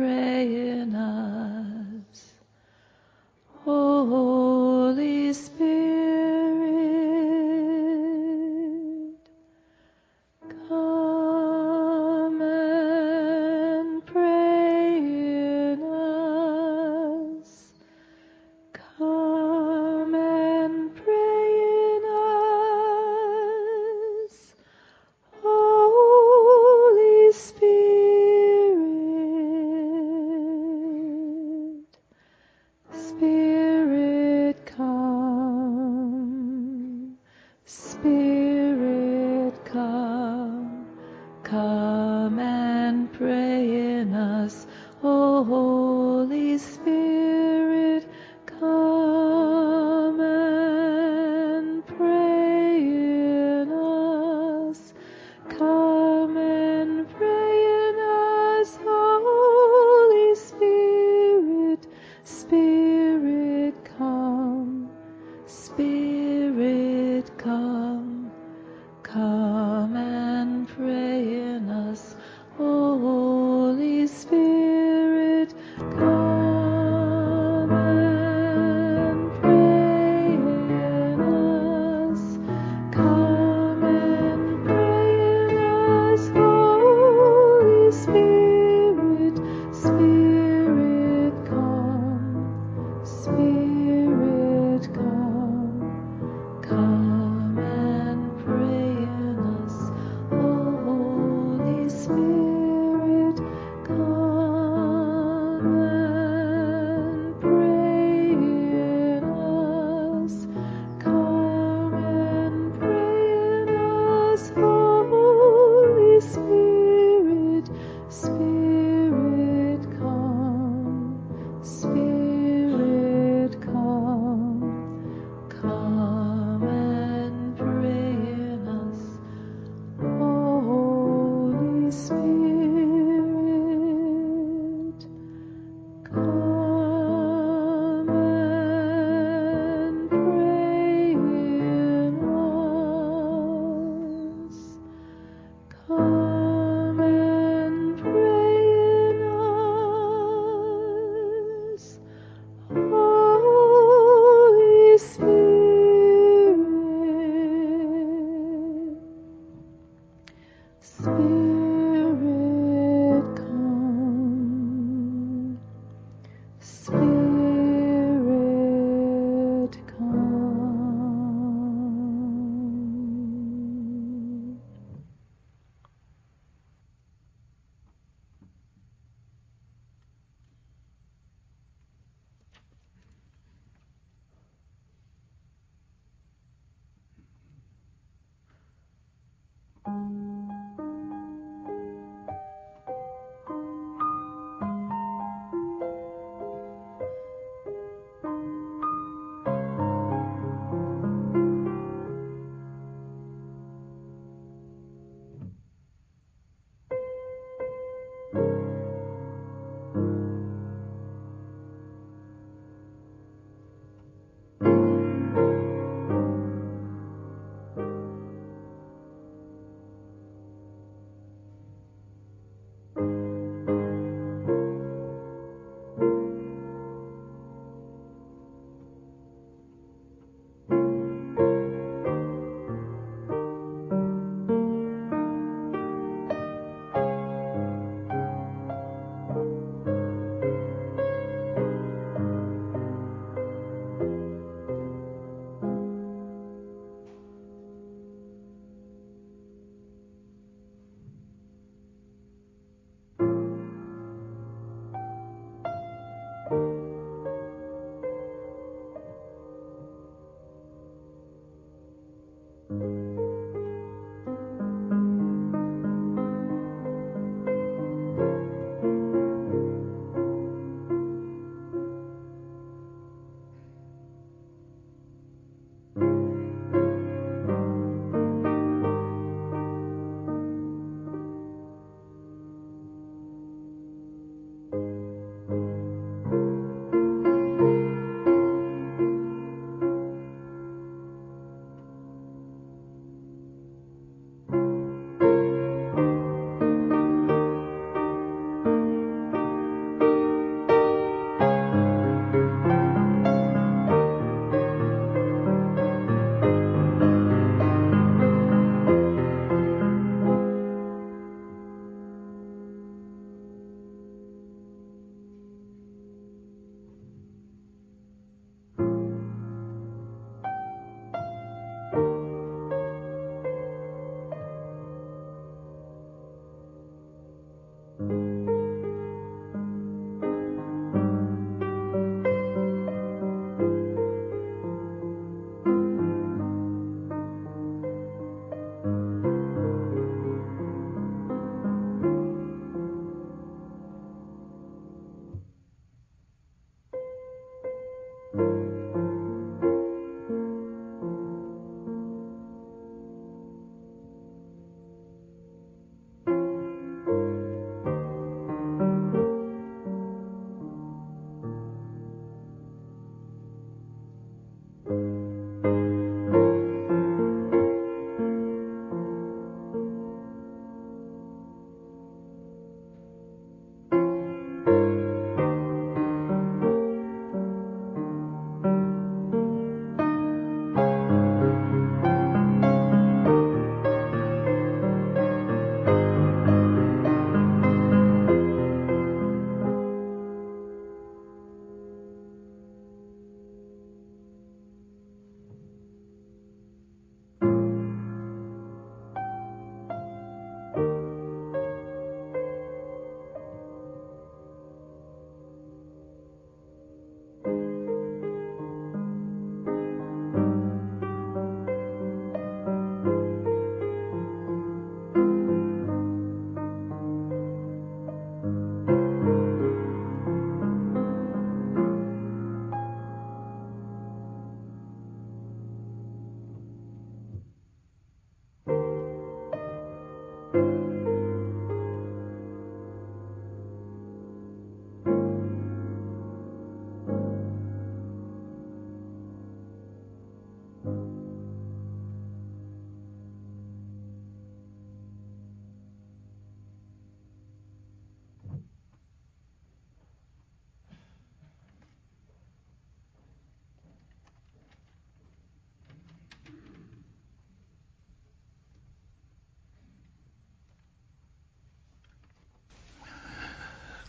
pray in us. Holy Spirit, come and pray in us. Come and pray in us. Holy Spirit, Spirit come, Spirit come, come and pray in us. O Holy Spirit, come and pray in us. Come and pray in us, Holy Spirit, Spirit come, Spirit come, come and pray in us, O Holy Spirit come.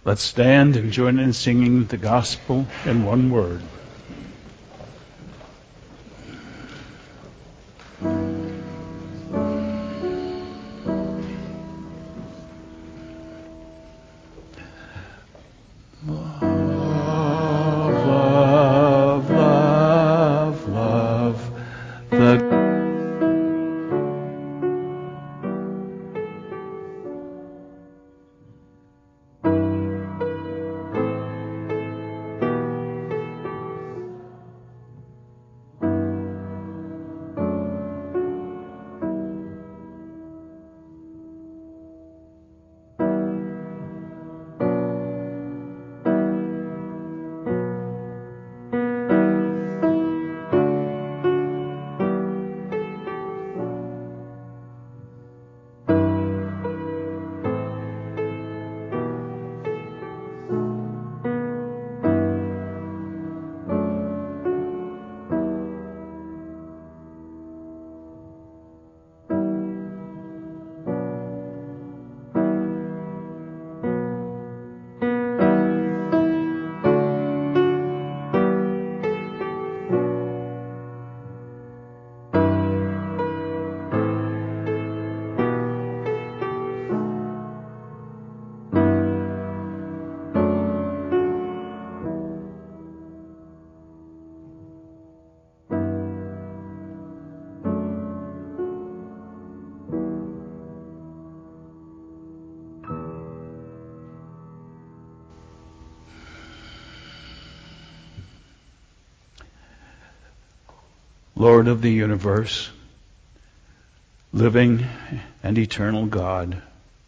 Let's stand and join in singing the gospel in one word. Lord of the universe, living and eternal God,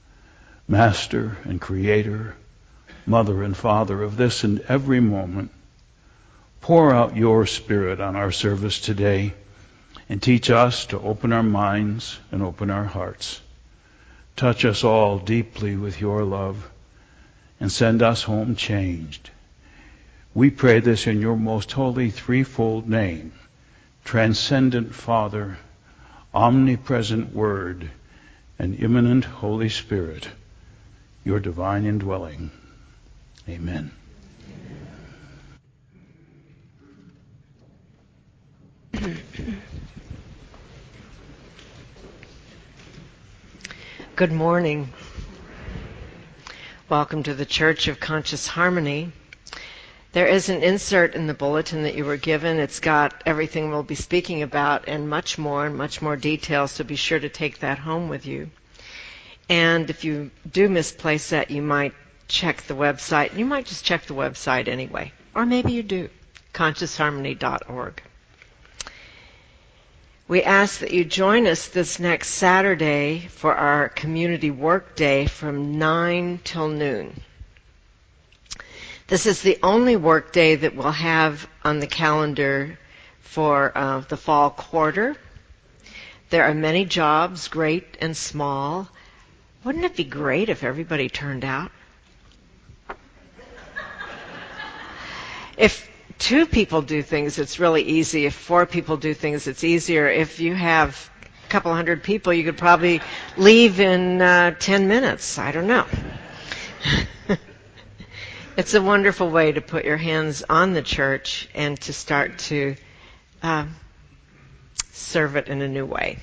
Master and Creator, Mother and Father of this and every moment, pour out your Spirit on our service today and teach us to open our minds and open our hearts. Touch us all deeply with your love and send us home changed. We pray this in your most holy threefold name, Transcendent Father, Omnipresent Word, and Immanent Holy Spirit, your divine indwelling. Amen. Good morning. Welcome to the Church of Conscious Harmony. There is an insert in the bulletin that you were given. It's got everything we'll be speaking about and much more details, so be sure to take that home with you. And if you do misplace that, you might check the website. You might just check the website anyway. Or maybe you do. ConsciousHarmony.org. We ask that you join us this next Saturday for our community work day from 9 till noon. This is the only work day that we'll have on the calendar for the fall quarter. There are many jobs, great and small. Wouldn't it be great if everybody turned out? If 2 people do things, it's really easy. If 4 people do things, it's easier. If you have a couple hundred people, you could probably leave in 10 minutes. I don't know. It's a wonderful way to put your hands on the church and to start to serve it in a new way.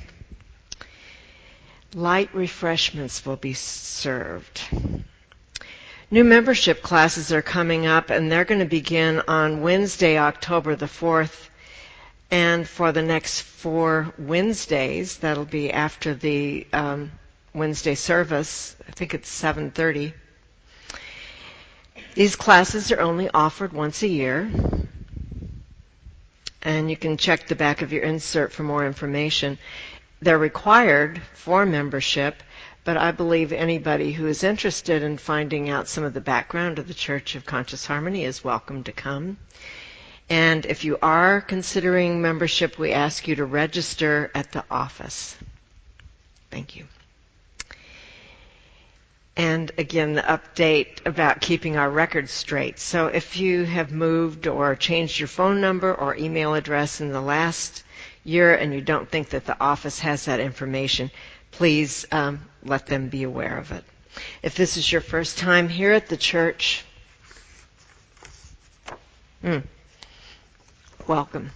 Light refreshments will be served. New membership classes are coming up, and they're going to begin on Wednesday, October the 4th, and for the next 4 Wednesdays, that'll be after the Wednesday service. I think it's 7:30. These classes are only offered once a year, and you can check the back of your insert for more information. They're required for membership, but I believe anybody who is interested in finding out some of the background of the Church of Conscious Harmony is welcome to come. And if you are considering membership, we ask you to register at the office. Thank you. And again, the update about keeping our records straight. So if you have moved or changed your phone number or email address in the last year and you don't think that the office has that information, please let them be aware of it. If this is your first time here at the church, welcome.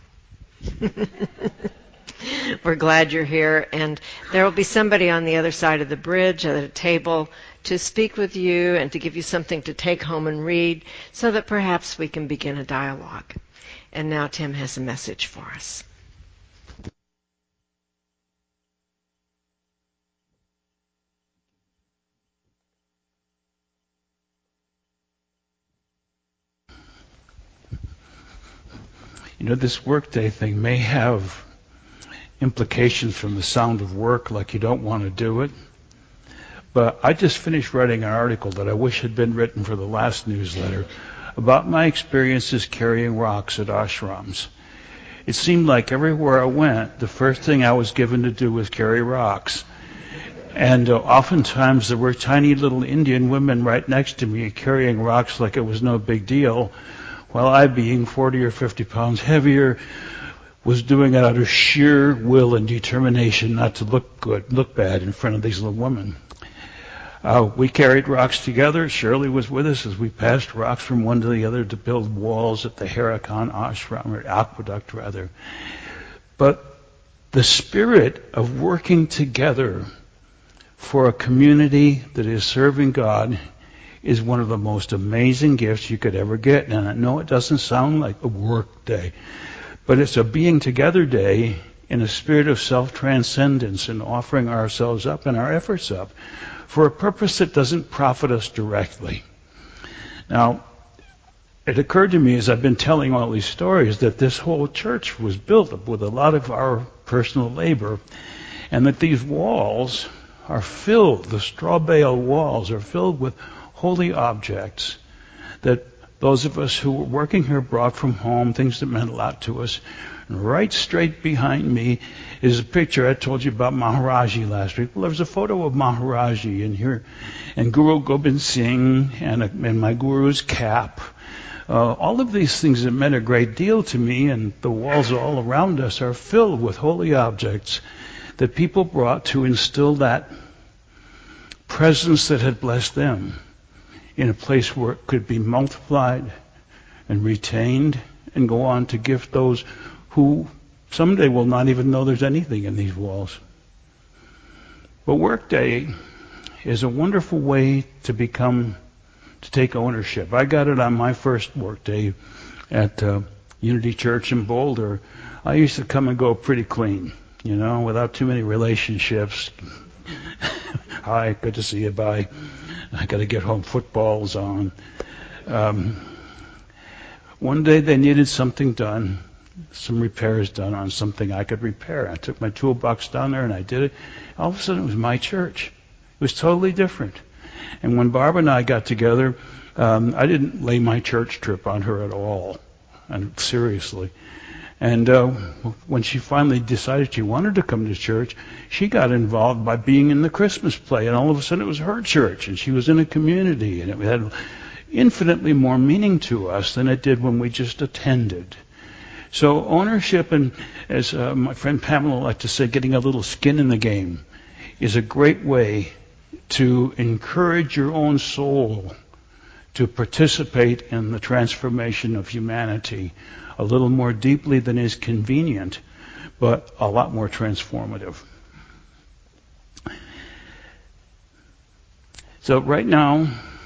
We're glad you're here, and there will be somebody on the other side of the bridge at a table to speak with you and to give you something to take home and read so that perhaps we can begin a dialogue. And now Tim has a message for us. You know, this workday thing may have implications from the sound of work, like you don't want to do it. But I just finished writing an article that I wish had been written for the last newsletter about my experiences carrying rocks at ashrams. It seemed like everywhere I went, the first thing I was given to do was carry rocks. And oftentimes there were tiny little Indian women right next to me carrying rocks like it was no big deal, while I, being 40 or 50 pounds heavier, was doing it out of sheer will and determination not to look bad in front of these little women. We carried rocks together. Shirley was with us as we passed rocks from one to the other to build walls at the Harakan ashram, or aqueduct rather. But the spirit of working together for a community that is serving God is one of the most amazing gifts you could ever get. And I know it doesn't sound like a work day, but it's a being together day in a spirit of self-transcendence and offering ourselves up and our efforts up for a purpose that doesn't profit us directly. Now, it occurred to me as I've been telling all these stories that this whole church was built up with a lot of our personal labor, and that these walls are filled, the straw bale walls are filled with holy objects that those of us who were working here brought from home, things that meant a lot to us. And right straight behind me is a picture I told you about Maharaji last week. Well, there's a photo of Maharaji in here, and Guru Gobind Singh, and my guru's cap. All of these things that meant a great deal to me, and the walls all around us are filled with holy objects that people brought to instill that presence that had blessed them in a place where it could be multiplied and retained and go on to gift those who someday will not even know there's anything in these walls. But Workday is a wonderful way to take ownership. I got it on my first Workday at Unity Church in Boulder. I used to come and go pretty clean, without too many relationships. Hi, good to see you, bye. I got to get home, football's on. One day they needed something done, some repairs done on something I could repair. I took my toolbox down there and I did it. All of a sudden it was my church. It was totally different. And when Barbara and I got together, I didn't lay my church trip on her at all, and seriously. And when she finally decided she wanted to come to church, she got involved by being in the Christmas play, and all of a sudden it was her church, and she was in a community, and it had infinitely more meaning to us than it did when we just attended. So ownership, and as my friend Pamela liked to say, getting a little skin in the game, is a great way to encourage your own soul to participate in the transformation of humanity a little more deeply than is convenient, but a lot more transformative. So right now,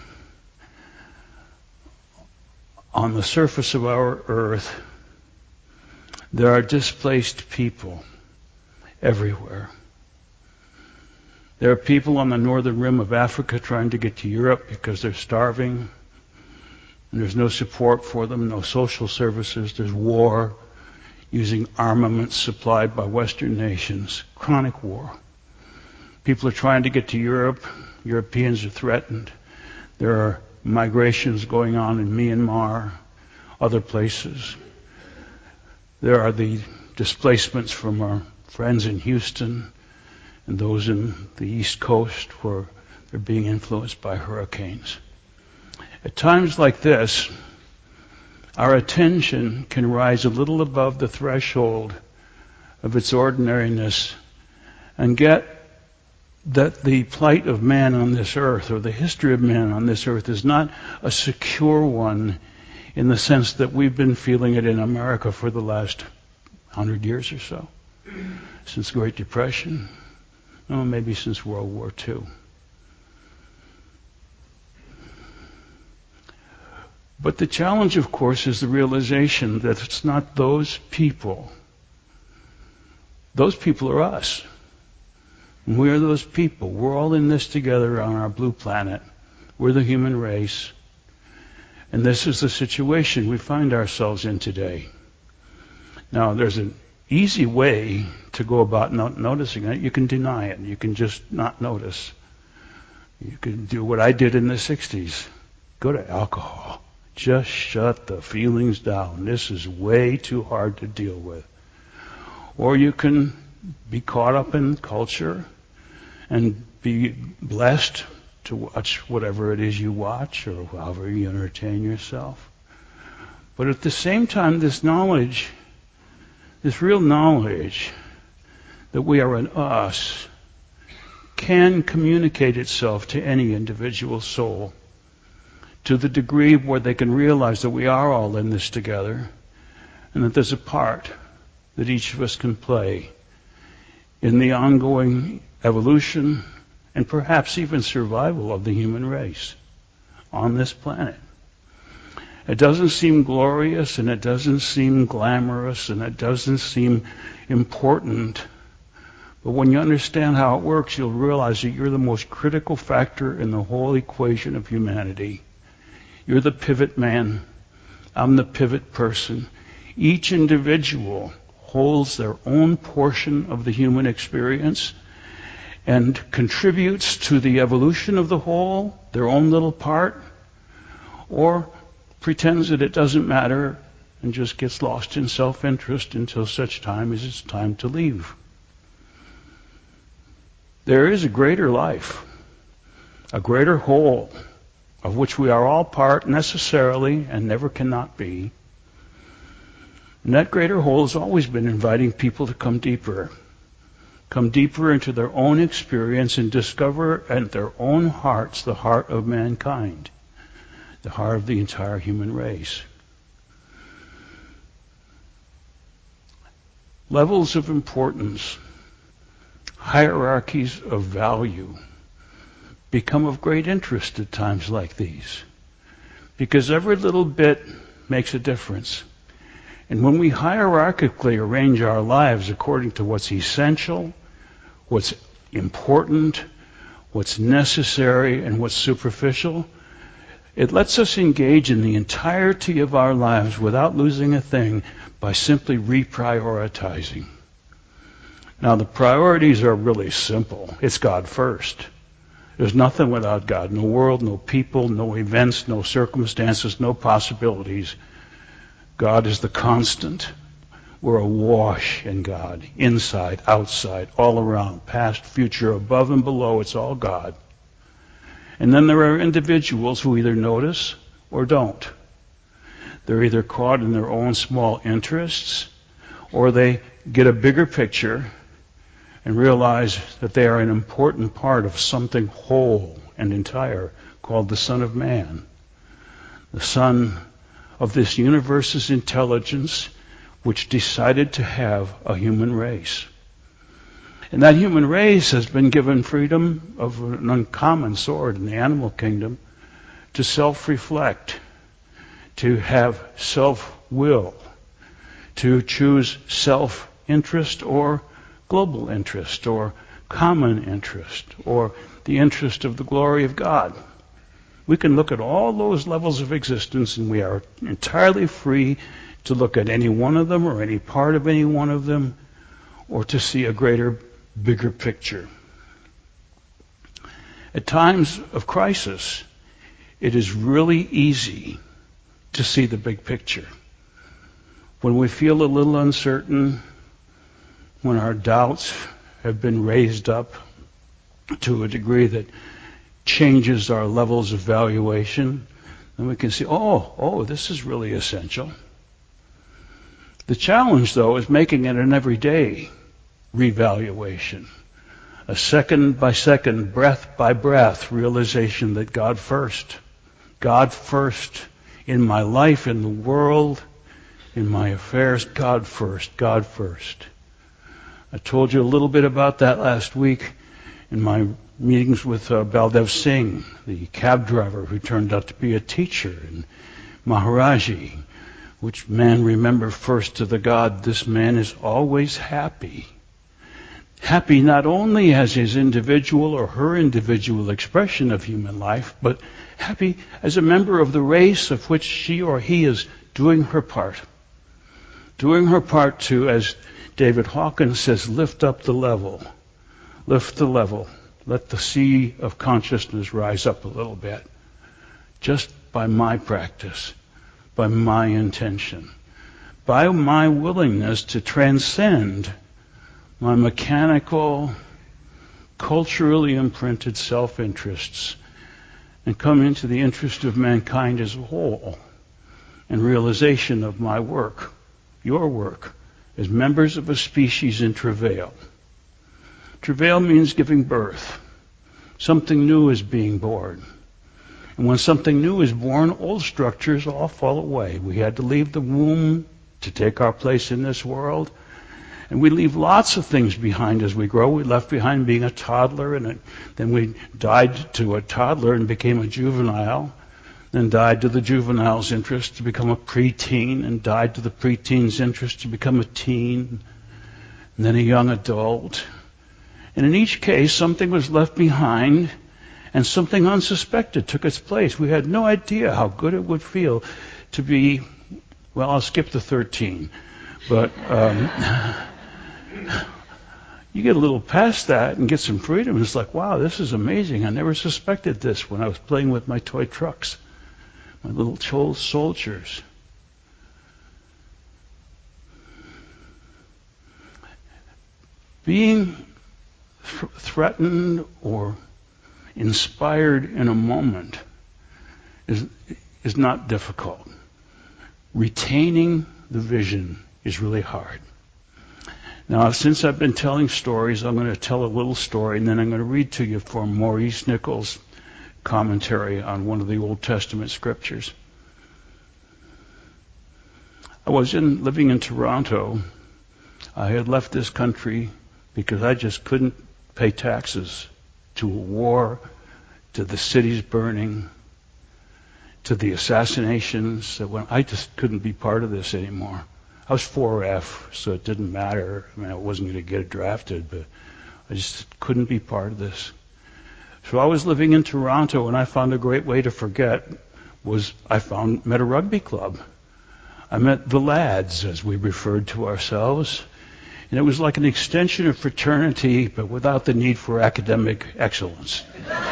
on the surface of our earth, there are displaced people everywhere. There are people on the northern rim of Africa trying to get to Europe because they're starving. And there's no support for them, no social services. There's war using armaments supplied by Western nations, chronic war. People are trying to get to Europe. Europeans are threatened. There are migrations going on in Myanmar, other places. There are the displacements from our friends in Houston and those in the East Coast where they're being influenced by hurricanes. At times like this, our attention can rise a little above the threshold of its ordinariness and get that the plight of man on this earth, or the history of man on this earth, is not a secure one in the sense that we've been feeling it in America for the last 100 years or so, since the Great Depression, maybe since World War II. But the challenge, of course, is the realization that it's not those people. Those people are us. And we are those people. We're all in this together on our blue planet. We're the human race. And this is the situation we find ourselves in today. Now, there's an easy way to go about not noticing it. You can deny it. You can just not notice. You can do what I did in the 60s. Go to alcohol. Just shut the feelings down. This is way too hard to deal with. Or you can be caught up in culture and be blessed to watch whatever it is you watch or however you entertain yourself. But at the same time, this knowledge, this real knowledge that we are an us, can communicate itself to any individual soul to the degree where they can realize that we are all in this together and that there's a part that each of us can play in the ongoing evolution and perhaps even survival of the human race on this planet. It doesn't seem glorious, and it doesn't seem glamorous, and it doesn't seem important. But when you understand how it works, you'll realize that you're the most critical factor in the whole equation of humanity. You're the pivot man. I'm the pivot person. Each individual holds their own portion of the human experience and contributes to the evolution of the whole, their own little part, or pretends that it doesn't matter and just gets lost in self-interest until such time as it's time to leave. There is a greater life, a greater whole, of which we are all part necessarily and never cannot be. And that greater whole has always been inviting people to come deeper into their own experience and discover at their own hearts the heart of mankind, the heart of the entire human race. Levels of importance, hierarchies of value become of great interest at times like these, because every little bit makes a difference. And when we hierarchically arrange our lives according to what's essential, what's important, what's necessary, and what's superficial, it lets us engage in the entirety of our lives without losing a thing by simply reprioritizing. Now, the priorities are really simple. It's God first. There's nothing without God. No world, no people, no events, no circumstances, no possibilities. God is the constant. We're awash in God, inside, outside, all around, past, future, above and below. It's all God. And then there are individuals who either notice or don't. They're either caught in their own small interests, or they get a bigger picture and realize that they are an important part of something whole and entire called the Son of Man. The Son of this universe's intelligence, which decided to have a human race. And that human race has been given freedom of an uncommon sort in the animal kingdom to self-reflect, to have self-will, to choose self-interest or global interest or common interest or the interest of the glory of God. We can look at all those levels of existence, and we are entirely free to look at any one of them or any part of any one of them, or to see a greater, bigger picture. At times of crisis, it is really easy to see the big picture. When we feel a little uncertain, when our doubts have been raised up to a degree that changes our levels of valuation, then we can see, oh, this is really essential. The challenge, though, is making it an everyday revaluation. A second by second, breath by breath realization that God first in my life, in the world, in my affairs, God first. I told you a little bit about that last week in my meetings with Baldev Singh, the cab driver who turned out to be a teacher, and Maharaji. Which man remember first to the God? This man is always happy. Happy not only as his individual or her individual expression of human life, but happy as a member of the race of which she or he is doing her part. Doing her part to, as David Hawkins says, lift up the level. Lift the level. Let the sea of consciousness rise up a little bit. Just by my practice, by my intention, by my willingness to transcend my mechanical, culturally imprinted self-interests and come into the interest of mankind as a whole and realization of my work, your work, as members of a species in travail. Travail means giving birth. Something new is being born. And when something new is born, old structures all fall away. We had to leave the womb to take our place in this world. And we leave lots of things behind as we grow. We left behind being a toddler, and then we died to a toddler and became a juvenile, then died to the juvenile's interest to become a preteen, and died to the preteen's interest to become a teen, and then a young adult. And in each case, something was left behind, and something unsuspected took its place. We had no idea how good it would feel to be, well, I'll skip the 13, but you get a little past that and get some freedom. It's like, wow, this is amazing. I never suspected this when I was playing with my toy trucks, my little soldiers. Being threatened or inspired in a moment is not difficult. Retaining the vision is really hard. Now, since I've been telling stories, I'm going to tell a little story, and then I'm going to read to you from Maurice Nichols' commentary on one of the Old Testament scriptures. I was living in Toronto. I had left this country because I just couldn't pay taxes to a war, to the cities burning, to the assassinations. I just couldn't be part of this anymore. I was 4F, so it didn't matter. I mean, I wasn't going to get drafted, but I just couldn't be part of this. So I was living in Toronto, and I found a great way to forget met a rugby club. I met the lads, as we referred to ourselves. And it was like an extension of fraternity, but without the need for academic excellence.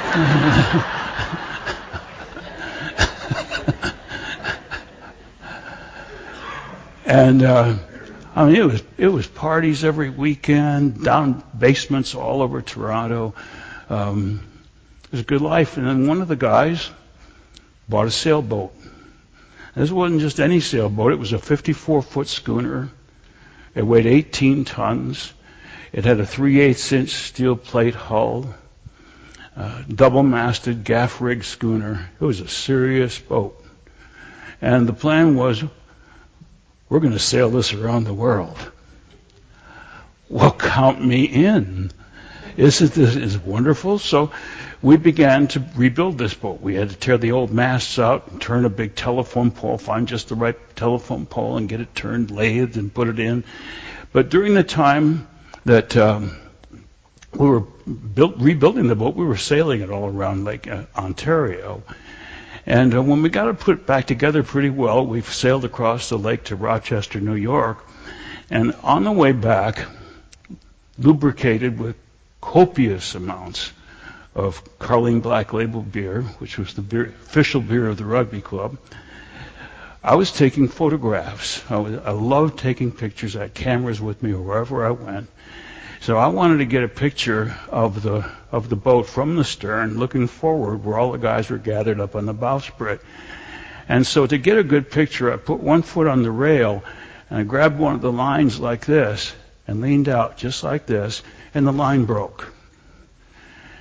And I mean, it was parties every weekend, down basements all over Toronto. It was a good life. And then one of the guys bought a sailboat. This wasn't just any sailboat. It was a 54-foot schooner. It weighed 18 tons. It had a 3/8-inch steel plate hull, double-masted gaff-rigged schooner. It was a serious boat. And the plan was, we're going to sail this around the world. Well, count me in. Isn't this wonderful? So we began to rebuild this boat. We had to tear the old masts out and turn a big telephone pole, find just the right telephone pole and get it turned, lathed, and put it in. But during the time that we were rebuilding the boat, we were sailing it all around Lake Ontario. And when we got it put back together pretty well, we sailed across the lake to Rochester, New York. And on the way back, lubricated with copious amounts of Carling Black Label beer, which was the official beer of the rugby club, I was taking photographs. I loved taking pictures. I had cameras with me wherever I went. So I wanted to get a picture of the boat from the stern, looking forward, where all the guys were gathered up on the bowsprit. And so to get a good picture, I put one foot on the rail, and I grabbed one of the lines like this, and leaned out just like this, and the line broke.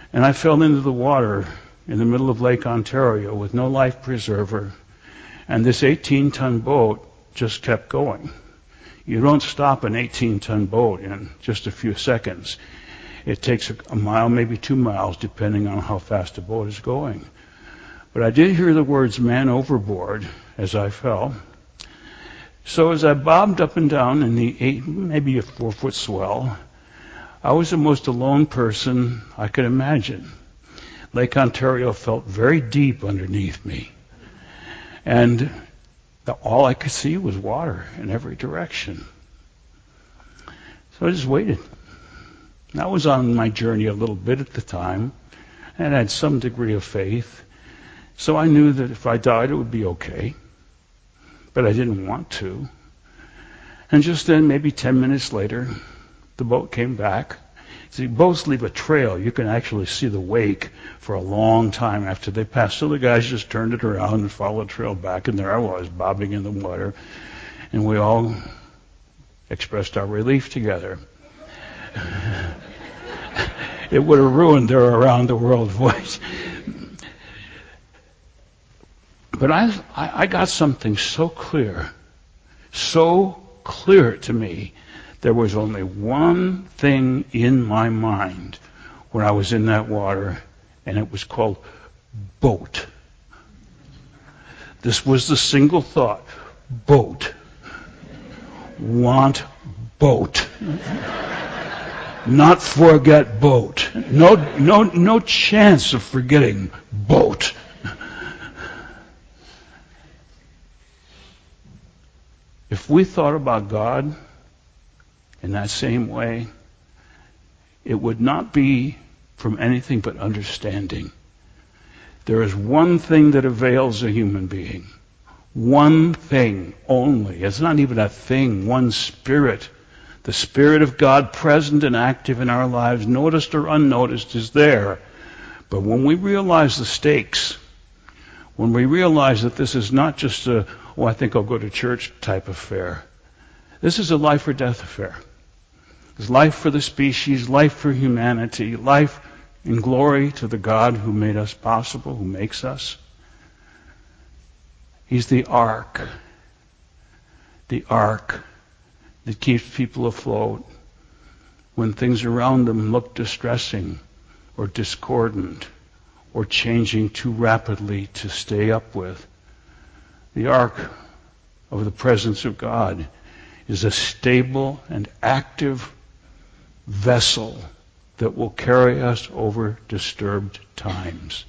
And I fell into the water in the middle of Lake Ontario with no life preserver. And this 18-ton boat just kept going. You don't stop an 18-ton boat in just a few seconds. It takes a mile, maybe 2 miles, depending on how fast the boat is going. But I did hear the words "man overboard" as I fell. So as I bobbed up and down in the maybe a 4-foot swell, I was the most alone person I could imagine. Lake Ontario felt very deep underneath me. And all I could see was water in every direction. So I just waited. I was on my journey a little bit at the time, and I had some degree of faith. So I knew that if I died, it would be okay. But I didn't want to. And just then, maybe 10 minutes later, the boat came back. See, boats leave a trail. You can actually see the wake for a long time after they pass. So the guys just turned it around and followed the trail back, and there I was, bobbing in the water. And we all expressed our relief together. It would have ruined their around the world voice. But I got something so clear to me. There was only one thing in my mind when I was in that water, and it was called boat. This was the single thought: boat. Want boat. Not forget boat. No chance of forgetting boat. If we thought about God in that same way, it would not be from anything but understanding. There is one thing that avails a human being. One thing only. It's not even a thing. One Spirit. The Spirit of God present and active in our lives, noticed or unnoticed, is there. But when we realize the stakes, when we realize that this is not just a, I think I'll go to church type affair. This is a life or death affair. It's life for the species, life for humanity, life in glory to the God who made us possible, who makes us. He's the ark that keeps people afloat when things around them look distressing or discordant or changing too rapidly to stay up with. The ark of the presence of God is a stable and active vessel that will carry us over disturbing times.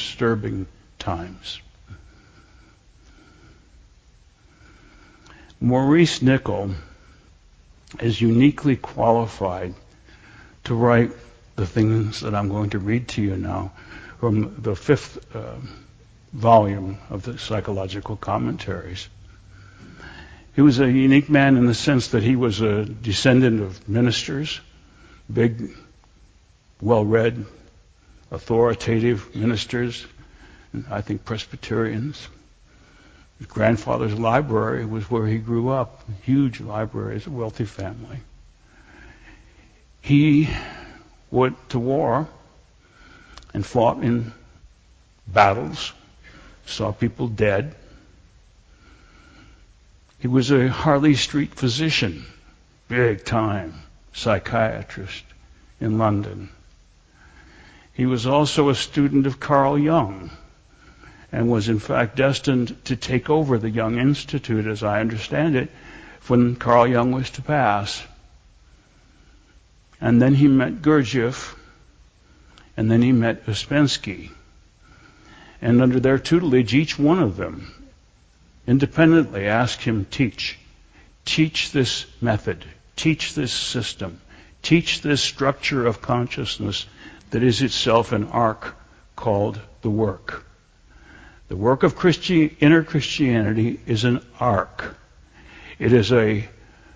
Maurice Nicoll is uniquely qualified to write the things that I'm going to read to you now from the 5th volume of the Psychological Commentaries. He was a unique man in the sense that he was a descendant of ministers, big, well-read, authoritative ministers, I think Presbyterians. His grandfather's library was where he grew up, a huge library, it's a wealthy family. He went to war and fought in battles, saw people dead. He was a Harley Street physician, big-time psychiatrist in London. He was also a student of Carl Jung and was in fact destined to take over the Jung Institute, as I understand it, when Carl Jung was to pass. And then he met Gurdjieff, and then he met Ouspensky. And under their tutelage, each one of them independently asked him, teach this method, teach this system, teach this structure of consciousness that is itself an ark called the work. The work of inner Christianity is an ark. It is a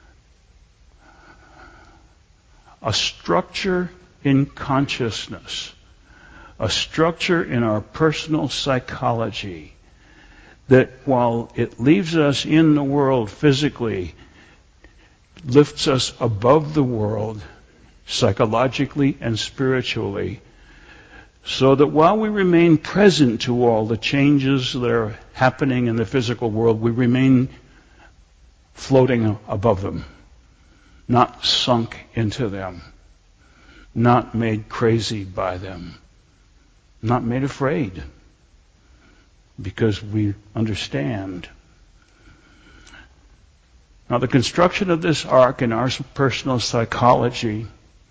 structure in consciousness, a structure in our personal psychology that, while it leaves us in the world physically, lifts us above the world psychologically and spiritually so that while we remain present to all the changes that are happening in the physical world, we remain floating above them, not sunk into them, not made crazy by them, not made afraid, because we understand. Now, the construction of this ark in our personal psychology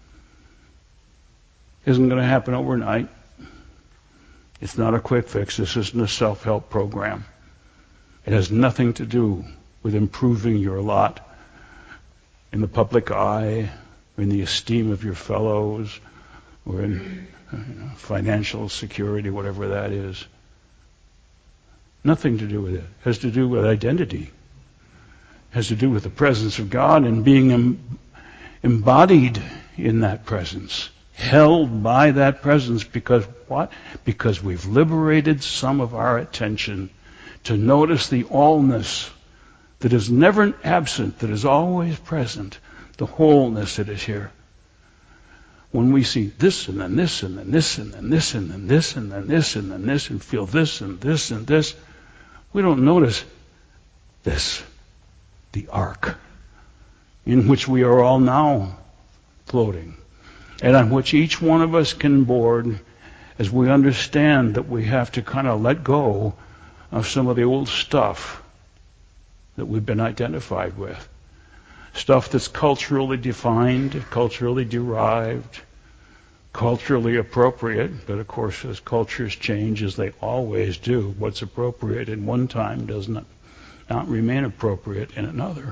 isn't going to happen overnight. It's not a quick fix. This isn't a self-help program. It has nothing to do with improving your lot in the public eye, or in the esteem of your fellows, or in financial security, whatever that is. Nothing to do with it. It has to do with identity. It has to do with the presence of God and being embodied in that presence, held by that presence. Because what? Because we've liberated some of our attention to notice the allness that is never absent, that is always present, the wholeness that is here. When we see this and then this and then this and then this and then this and then this and then this and feel this and this and this, we don't notice this, the ark, in which we are all now floating, and on which each one of us can board as we understand that we have to kind of let go of some of the old stuff that we've been identified with. Stuff that's culturally defined, culturally derived, culturally appropriate. But of course, as cultures change, as they always do, what's appropriate in one time does not remain appropriate in another.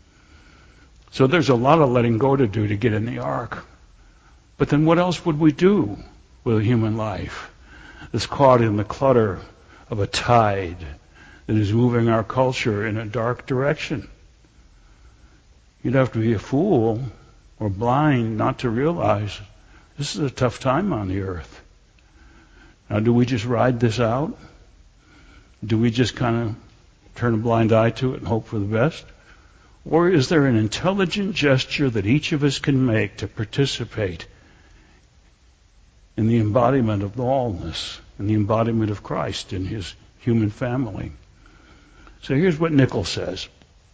So there's a lot of letting go to do to get in the ark. But then what else would we do with a human life that's caught in the clutter of a tide that is moving our culture in a dark direction? You'd have to be a fool or blind not to realize this is a tough time on the earth. Now, do we just ride this out? Do we just kind of turn a blind eye to it and hope for the best? Or is there an intelligent gesture that each of us can make to participate in the embodiment of the allness and the embodiment of Christ in his human family? So here's what Nichols says.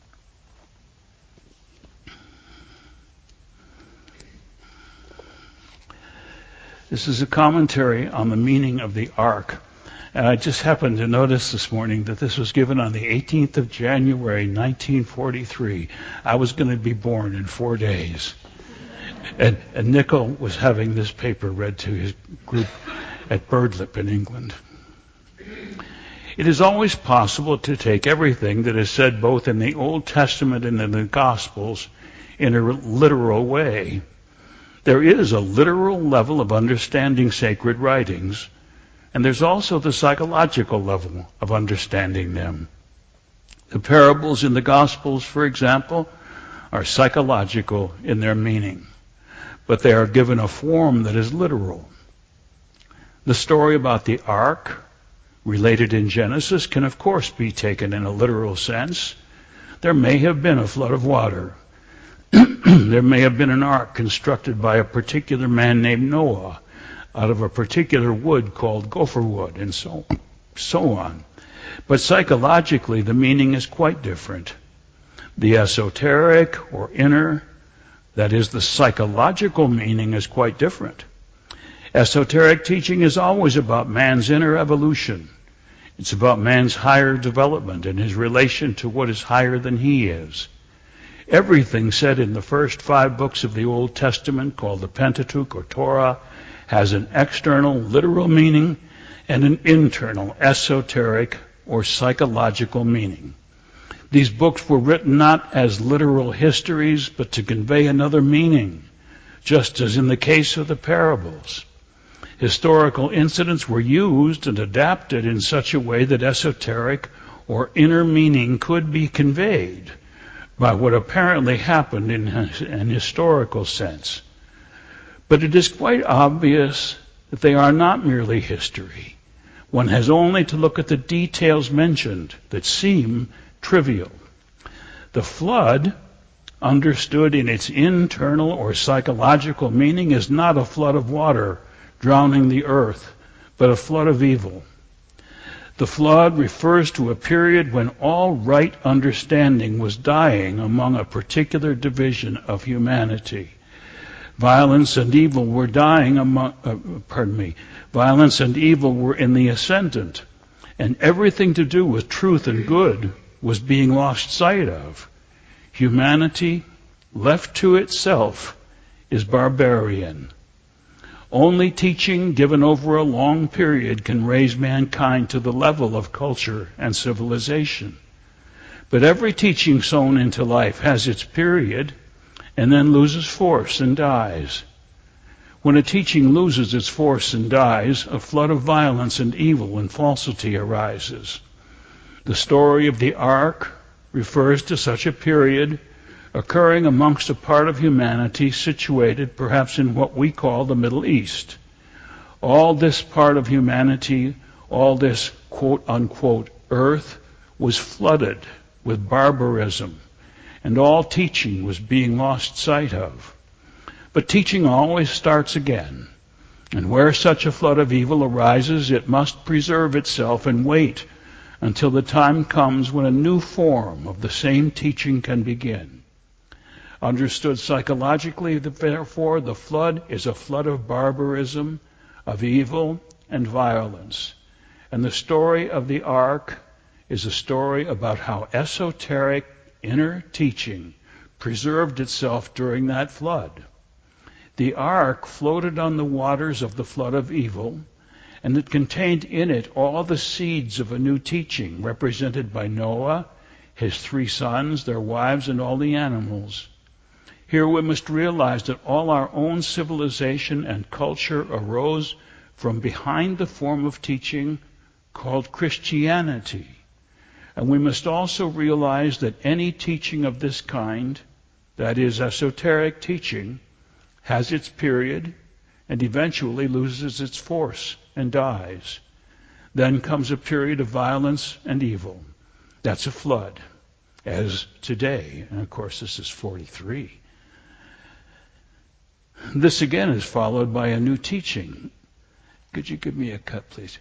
This is a commentary on the meaning of the ark. And I just happened to notice this morning that this was given on the 18th of January, 1943. I was going to be born in 4 days. And Nicholl was having this paper read to his group at Birdlip in England. It is always possible to take everything that is said both in the Old Testament and in the Gospels in a literal way. There is a literal level of understanding sacred writings, and there's also the psychological level of understanding them. The parables in the Gospels, for example, are psychological in their meaning, but they are given a form that is literal. The story about the ark, related in Genesis, can of course be taken in a literal sense. There may have been a flood of water. There may have been an ark constructed by a particular man named Noah out of a particular wood called gopher wood, and so on. But psychologically, the meaning is quite different. The esoteric or inner, that is, the psychological meaning, is quite different. Esoteric teaching is always about man's inner evolution. It's about man's higher development and his relation to what is higher than he is. Everything said in the first 5 books of the Old Testament, called the Pentateuch or Torah, has an external, literal meaning and an internal, esoteric or psychological meaning. These books were written not as literal histories, but to convey another meaning, just as in the case of the parables. Historical incidents were used and adapted in such a way that esoteric or inner meaning could be conveyed by what apparently happened in an historical sense. But it is quite obvious that they are not merely history. One has only to look at the details mentioned that seem trivial. The flood, understood in its internal or psychological meaning, is not a flood of water drowning the earth, but a flood of evil. The flood refers to a period when all right understanding was dying among a particular division of humanity. Violence and evil were dying Violence and evil were in the ascendant, and everything to do with truth and good was being lost sight of. Humanity, left to itself, is barbarian. Only teaching given over a long period can raise mankind to the level of culture and civilization. But every teaching sown into life has its period and then loses force and dies. When a teaching loses its force and dies, a flood of violence and evil and falsity arises. The story of the ark refers to such a period occurring amongst a part of humanity situated perhaps in what we call the Middle East. All this part of humanity, all this quote-unquote earth, was flooded with barbarism, and all teaching was being lost sight of. But teaching always starts again, and where such a flood of evil arises, it must preserve itself and wait until the time comes when a new form of the same teaching can begin. Understood psychologically, therefore, the flood is a flood of barbarism, of evil, and violence. And the story of the ark is a story about how esoteric inner teaching preserved itself during that flood. The ark floated on the waters of the flood of evil, and it contained in it all the seeds of a new teaching, represented by Noah, his 3 sons, their wives, and all the animals. Here we must realize that all our own civilization and culture arose from behind the form of teaching called Christianity. And we must also realize that any teaching of this kind, that is, esoteric teaching, has its period and eventually loses its force and dies. Then comes a period of violence and evil. That's a flood, as today. And of course, this is 43. This again is followed by a new teaching. Could you give me a cut, please?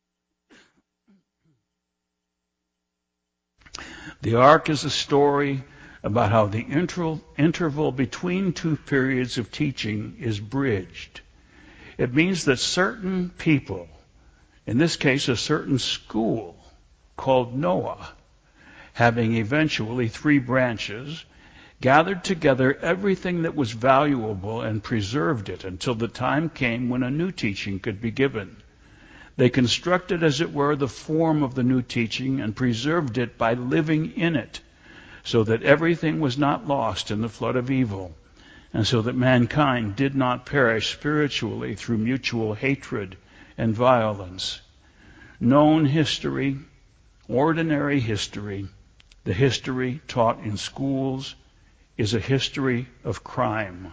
The ark is a story about how the interval between 2 periods of teaching is bridged. It means that certain people, in this case a certain school called Noah, having eventually 3 branches, gathered together everything that was valuable and preserved it until the time came when a new teaching could be given. They constructed, as it were, the form of the new teaching and preserved it by living in it, so that everything was not lost in the flood of evil, and so that mankind did not perish spiritually through mutual hatred and violence. Known history, ordinary history, the history taught in schools, is a history of crime.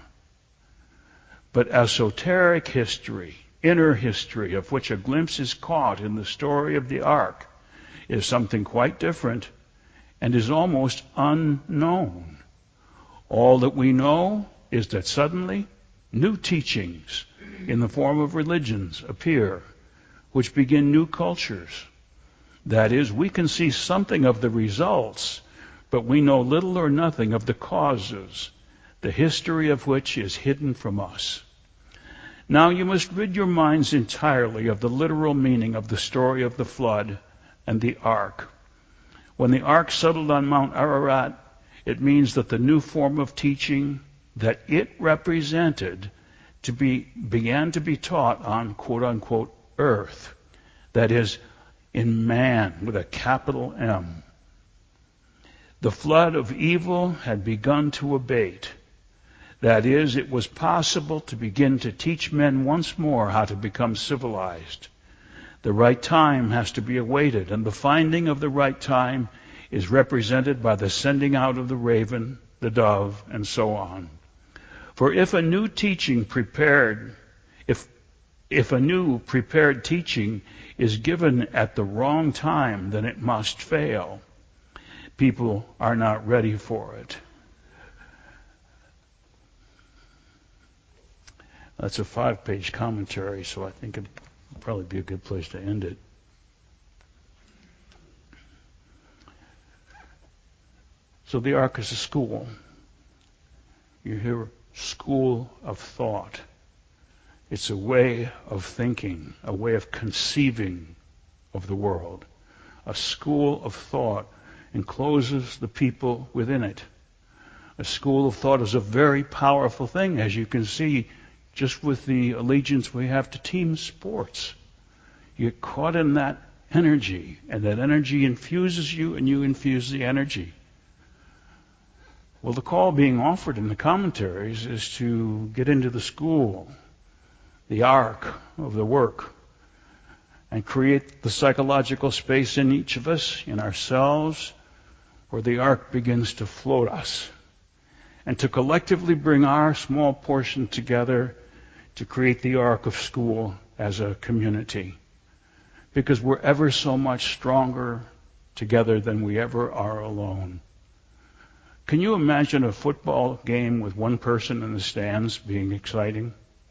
But esoteric history, inner history, of which a glimpse is caught in the story of the ark, is something quite different and is almost unknown. All that we know is that suddenly new teachings in the form of religions appear, which begin new cultures. That is, we can see something of the results, but we know little or nothing of the causes, the history of which is hidden from us. Now you must rid your minds entirely of the literal meaning of the story of the flood and the ark. When the ark settled on Mount Ararat, it means that the new form of teaching that it represented began to be taught on quote-unquote earth, that is, in man with a capital M. The flood of evil had begun to abate. That is, it was possible to begin to teach men once more how to become civilized. The right time has to be awaited, and the finding of the right time is represented by the sending out of the raven, the dove, and so on. For if a new prepared teaching is given at the wrong time, then it must fail. People are not ready for it. That's a 5-page commentary, so I think it'd probably be a good place to end it. So the Ark is a school. You hear school of thought. It's a way of thinking, a way of conceiving of the world. A school of thought encloses the people within it. A school of thought is a very powerful thing, as you can see just with the allegiance we have to team sports. You get caught in that energy, and that energy infuses you, and you infuse the energy. Well, the call being offered in the commentaries is to get into the school, the ark of the work, and create the psychological space in each of us, in ourselves, where the ark begins to float us, and to collectively bring our small portion together to create the ark of school as a community. Because we're ever so much stronger together than we ever are alone. Can you imagine a football game with one person in the stands being exciting?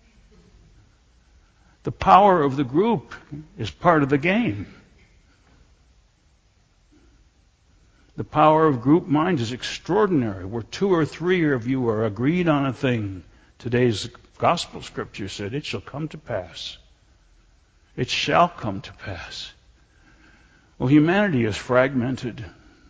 The power of the group is part of the game. The power of group minds is extraordinary. Where 2 or 3 of you are agreed on a thing, today's gospel scripture said, it shall come to pass. It shall come to pass. Well, humanity is fragmented,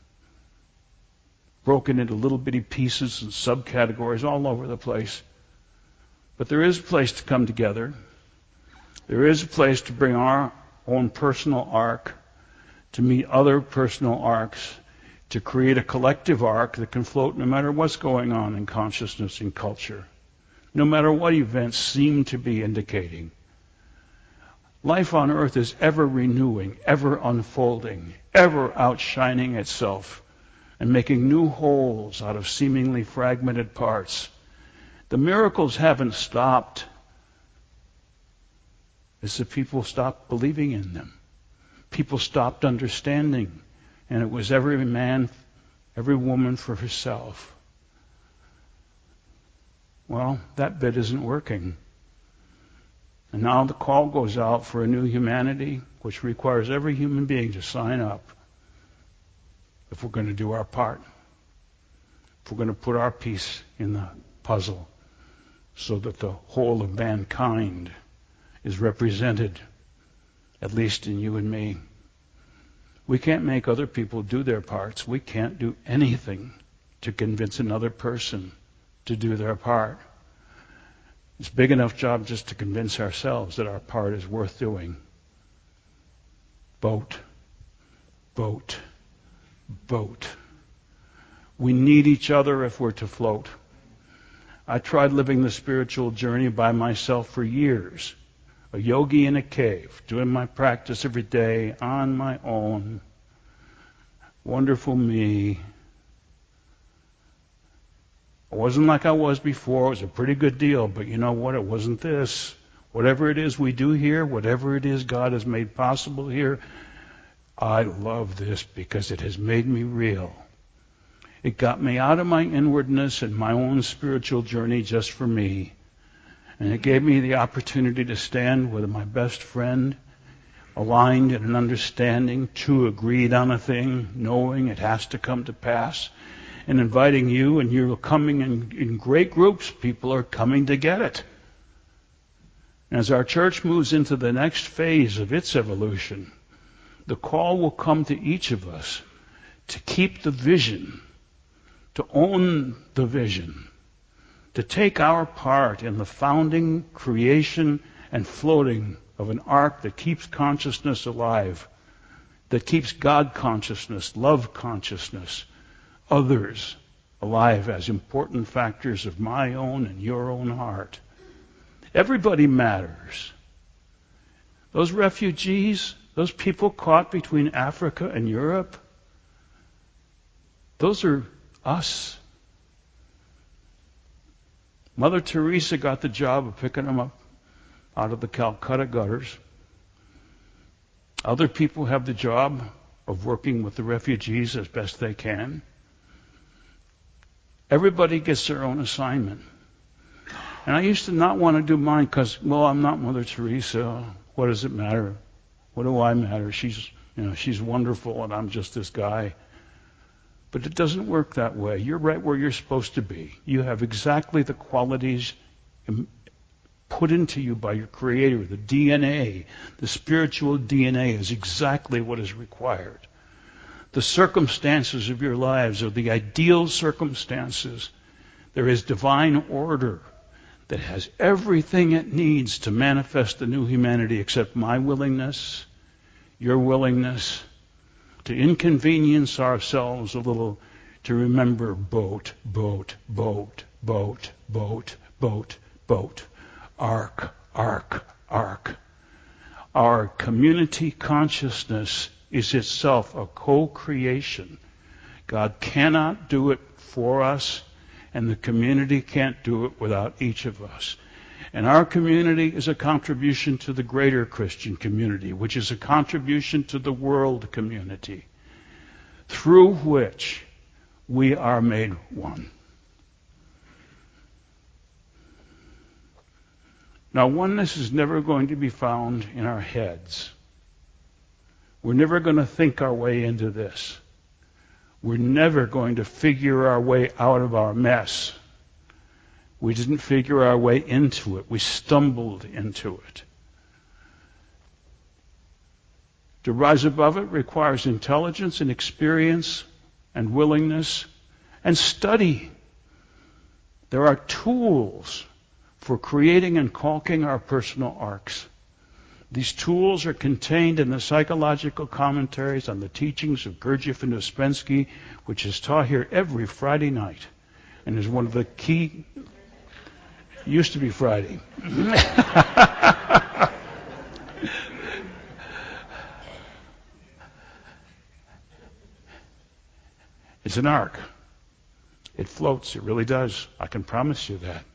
broken into little bitty pieces and subcategories all over the place. But there is a place to come together. There is a place to bring our own personal ark, to meet other personal arks, to create a collective ark that can float no matter what's going on in consciousness and culture, no matter what events seem to be indicating. Life on earth is ever renewing, ever unfolding, ever outshining itself and making new wholes out of seemingly fragmented parts. The miracles haven't stopped. It's that people stopped believing in them. People stopped understanding. And it was every man, every woman for herself. Well, that bit isn't working. And now the call goes out for a new humanity, which requires every human being to sign up if we're going to do our part, if we're going to put our piece in the puzzle so that the whole of mankind is represented, at least in you and me. We can't make other people do their parts. We can't do anything to convince another person to do their part. It's a big enough job just to convince ourselves that our part is worth doing. Boat, boat, boat. We need each other if we're to float. I tried living the spiritual journey by myself for years. A yogi in a cave, doing my practice every day on my own. Wonderful me. It wasn't like I was before. It was a pretty good deal, but you know what? It wasn't this. Whatever it is we do here, whatever it is God has made possible here, I love this because it has made me real. It got me out of my inwardness and my own spiritual journey just for me. And it gave me the opportunity to stand with my best friend, aligned in an understanding, two agreed on a thing, knowing it has to come to pass, and inviting you, and you're coming in great groups. People are coming to get it. And as our church moves into the next phase of its evolution, the call will come to each of us to keep the vision, to own the vision, to take our part in the founding, creation, and floating of an ark that keeps consciousness alive, that keeps God consciousness, love consciousness, others alive as important factors of my own and your own heart. Everybody matters. Those refugees, those people caught between Africa and Europe, those are us. Mother Teresa got the job of picking them up out of the Calcutta gutters. Other people have the job of working with the refugees as best they can. Everybody gets their own assignment. And I used to not want to do mine because, well, I'm not Mother Teresa. What does it matter? What do I matter? She's wonderful and I'm just this guy. But it doesn't work that way. You're right where you're supposed to be. You have exactly the qualities put into you by your Creator. The DNA, the spiritual DNA is exactly what is required. The circumstances of your lives are the ideal circumstances. There is divine order that has everything it needs to manifest the new humanity except my willingness, your willingness to inconvenience ourselves a little, to remember boat, boat, boat, boat, boat, boat, boat, ark, ark, ark. Our community consciousness is itself a co-creation. God cannot do it for us, and the community can't do it without each of us. And our community is a contribution to the greater Christian community, which is a contribution to the world community, through which we are made one. Now, oneness is never going to be found in our heads. We're never going to think our way into this. We're never going to figure our way out of our mess. We didn't figure our way into it. We stumbled into it. To rise above it requires intelligence and experience and willingness and study. There are tools for creating and caulking our personal arcs. These tools are contained in the psychological commentaries on the teachings of Gurdjieff and Ouspensky, which is taught here every Friday night, and is one of the key. Used to be Friday. It's an arc. It floats. It really does. I can promise you that.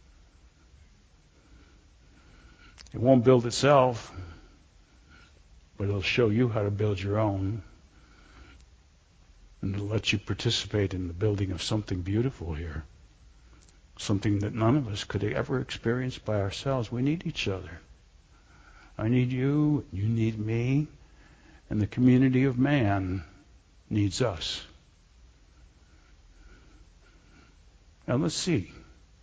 It won't build itself, but it'll show you how to build your own. And it'll let you participate in the building of something beautiful here. Something that none of us could ever experience by ourselves. We need each other. I need you, you need me, and the community of man needs us. Now let's see.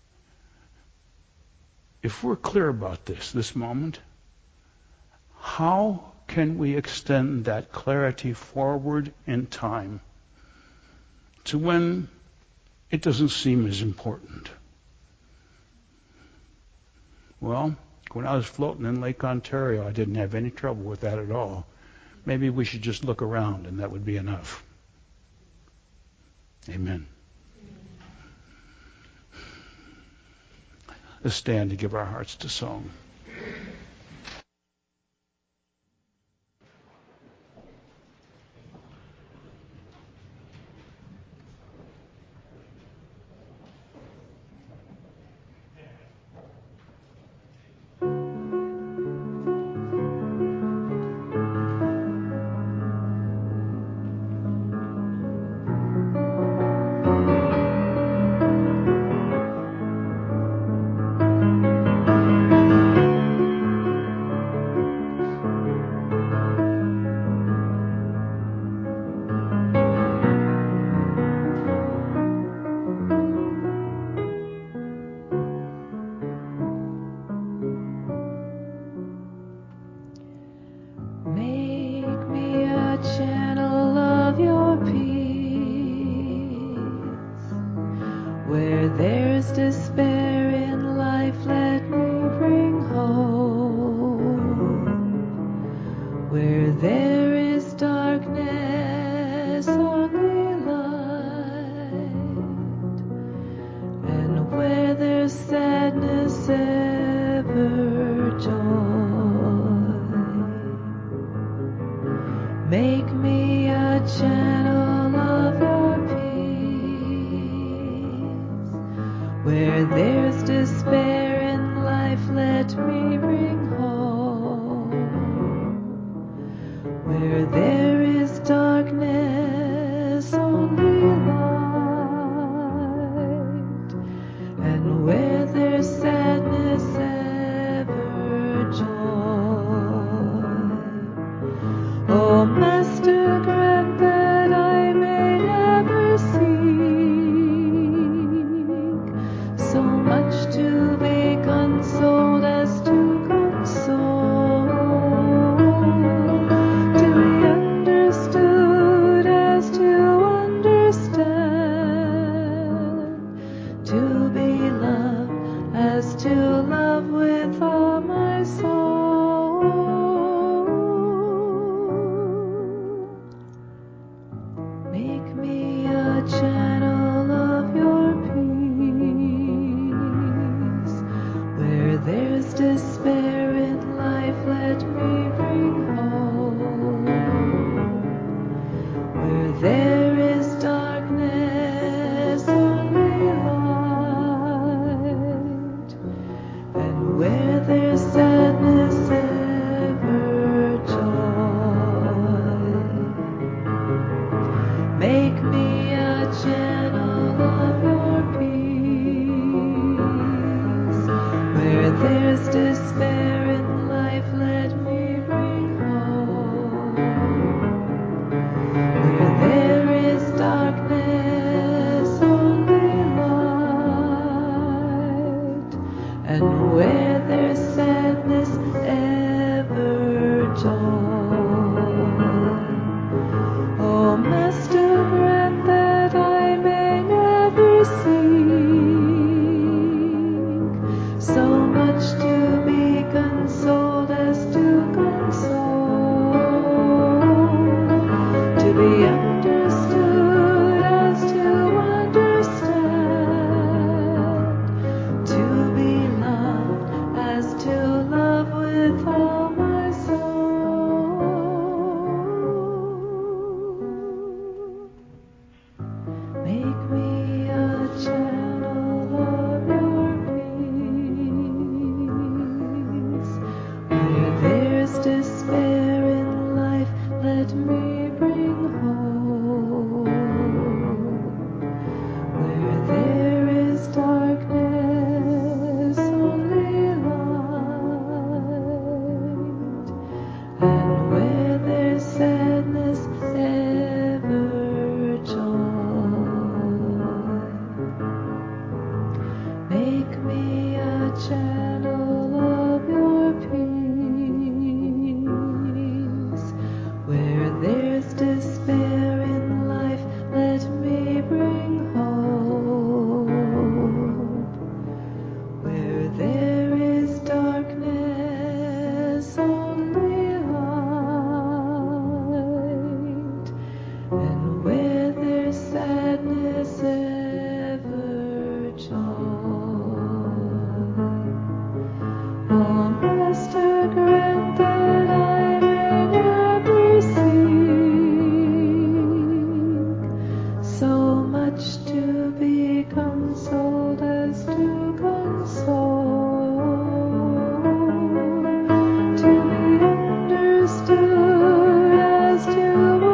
If we're clear about this moment, how can we extend that clarity forward in time to when it doesn't seem as important? Well, when I was floating in Lake Ontario, I didn't have any trouble with that at all. Maybe we should just look around and that would be enough. Amen. Let's stand to give our hearts to song. Where there so much to be consoled as to console, to be understood as to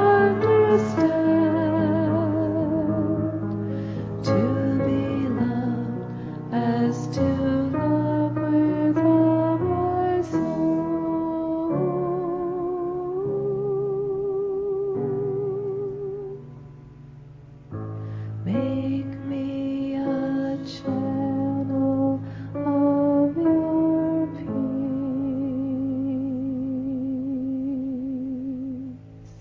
understand, to be loved as to love with all my soul. Make me a channel of your peace.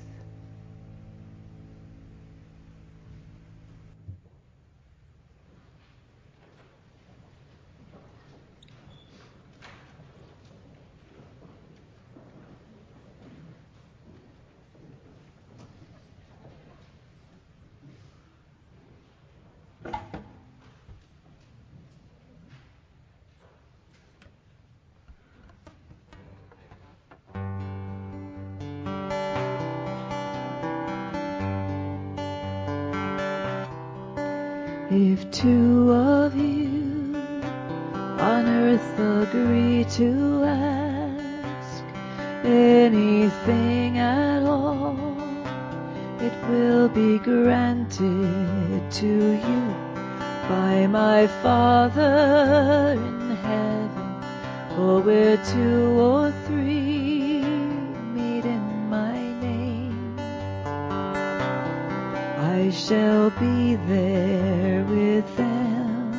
If two of you on earth agree to ask anything at all, it will be granted to you by my Father in heaven. For where two or three meet in my name, I shall be there with them.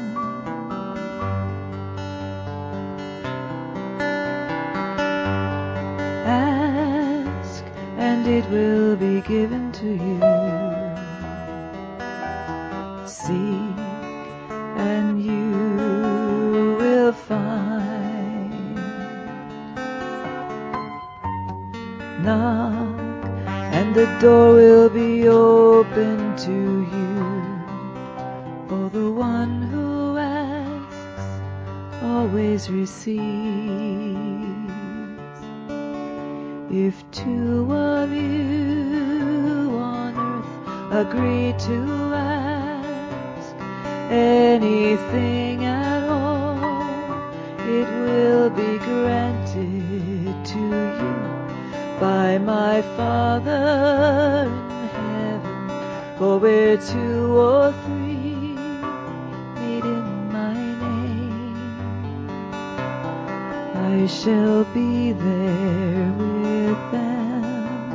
Ask, and it will be given to you. Seek, and you will find. Knock, and the door will be open to you. For the one who asks always receives. If two of you on earth agree to ask anything at all, it will be granted to you by my Father in heaven. For where two or three meet in my name, I shall be there with them.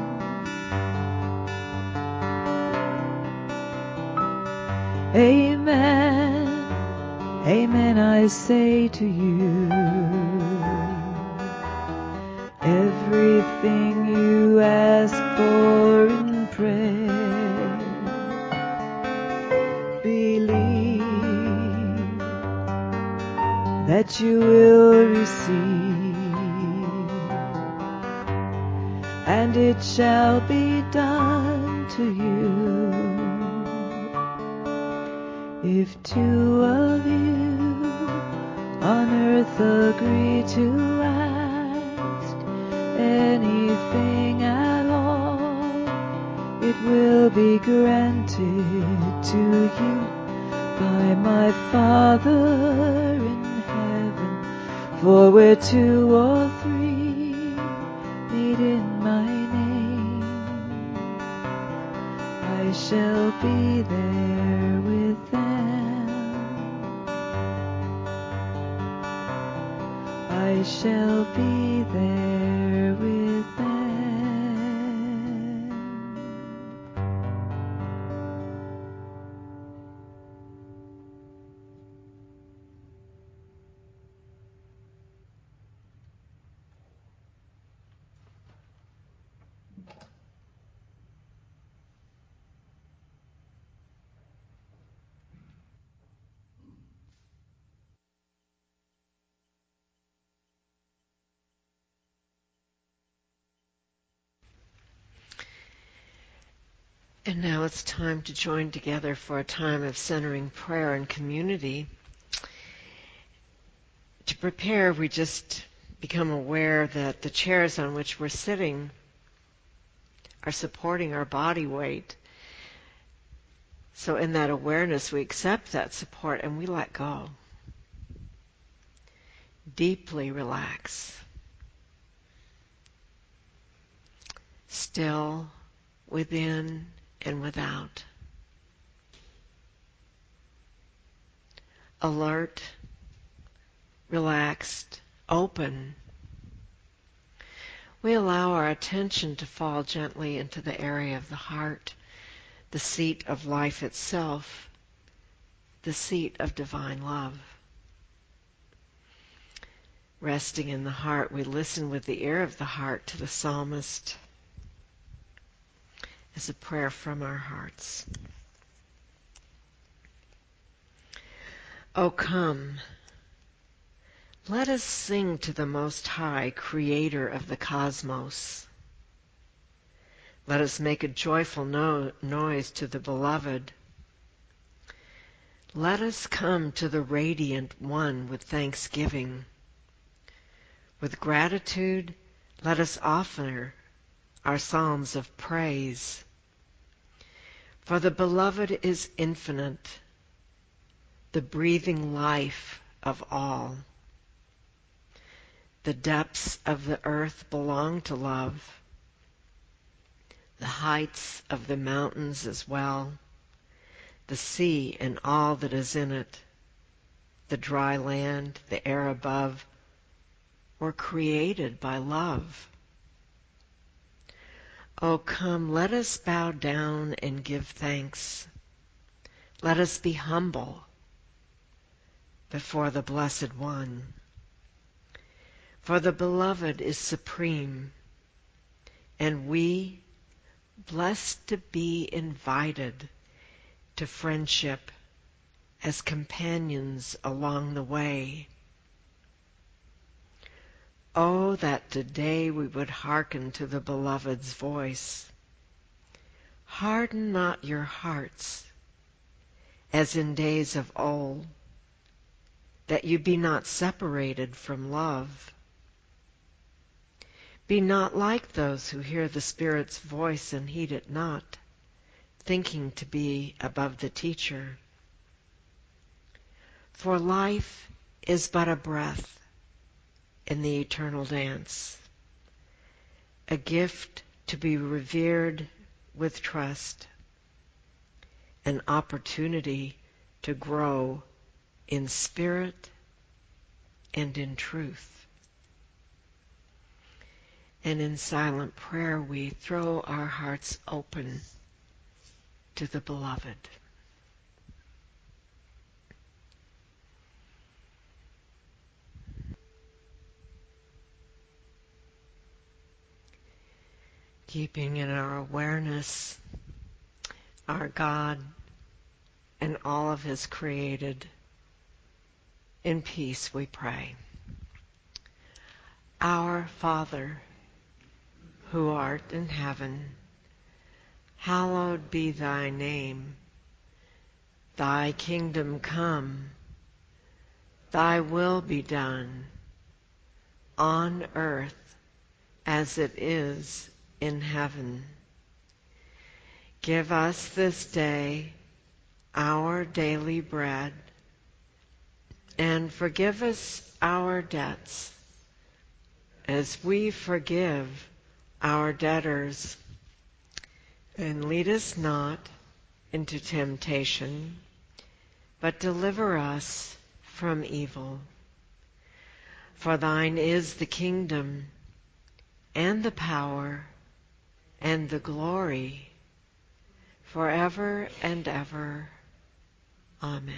Amen, amen, I say to you, everything you ask for in prayer, believe that you will receive, and it shall be done to you. If two of you on earth agree to ask anything at all, it will be granted to you by my Father in heaven. For where two or three meet in my name, I shall be there with them. I shall be there with them. And now it's time to join together for a time of centering prayer and community. To prepare, we just become aware that the chairs on which we're sitting are supporting our body weight. So in that awareness, we accept that support and we let go. Deeply relax. Still within and without. Alert, relaxed, open. We allow our attention to fall gently into the area of the heart, the seat of life itself, the seat of divine love. Resting in the heart, we listen with the ear of the heart to the psalmist as a prayer from our hearts. O come, let us sing to the Most High, Creator of the cosmos. Let us make a joyful noise to the Beloved. Let us come to the Radiant One with thanksgiving. With gratitude, let us offer our psalms of praise. For the Beloved is infinite, the breathing life of all. The depths of the earth belong to love, the heights of the mountains as well, the sea and all that is in it, the dry land, the air above, were created by love. O come, let us bow down and give thanks. Let us be humble before the Blessed One. For the Beloved is supreme, and we, blessed to be invited to friendship as companions along the way. Oh, that today we would hearken to the Beloved's voice. Harden not your hearts, as in days of old, that you be not separated from love. Be not like those who hear the Spirit's voice and heed it not, thinking to be above the teacher. For life is but a breath in the eternal dance, a gift to be revered with trust, an opportunity to grow in spirit and in truth. And in silent prayer we throw our hearts open to the Beloved. Keeping in our awareness our God and all of His created, in peace we pray. Our Father, who art in heaven, hallowed be thy name. Thy kingdom come, thy will be done, on earth as it is in heaven. Give us this day our daily bread, and forgive us our debts, as we forgive our debtors. And lead us not into temptation, but deliver us from evil. For thine is the kingdom, and the power, and the glory, forever and ever. Amen.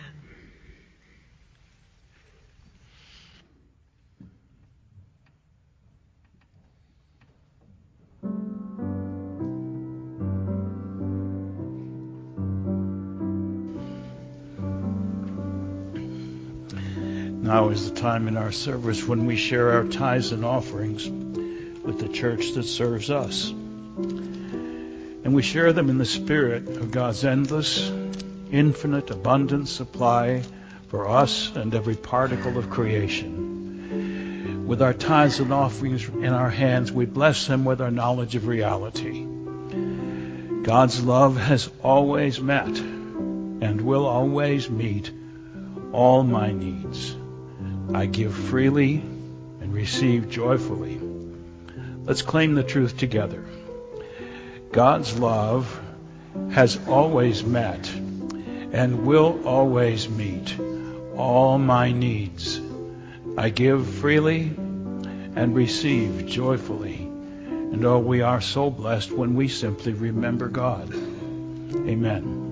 Now is the time in our service when we share our tithes and offerings with the church that serves us. And we share them in the spirit of God's endless, infinite, abundant supply for us and every particle of creation. With our tithes and offerings in our hands, we bless them with our knowledge of reality. God's love has always met and will always meet all my needs. I give freely and receive joyfully. Let's claim the truth together. God's love has always met and will always meet all my needs. I give freely and receive joyfully. And oh, we are so blessed when we simply remember God. Amen.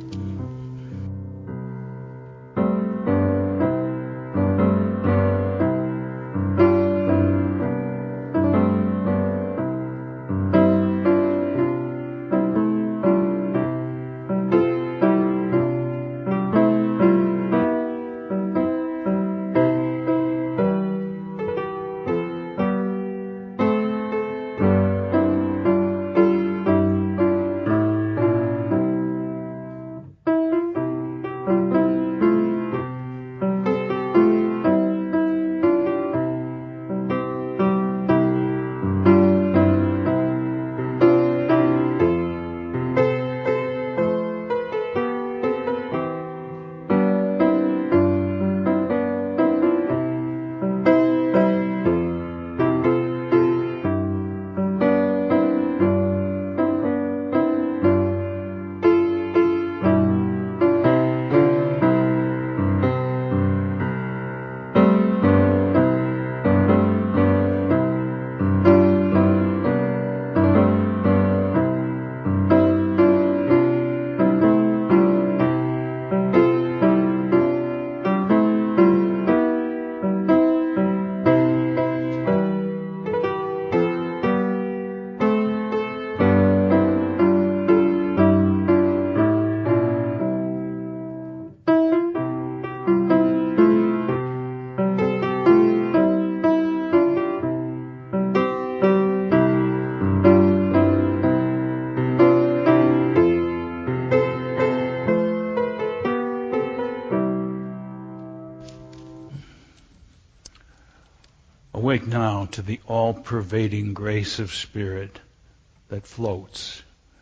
Awake now to the all-pervading grace of Spirit that floats.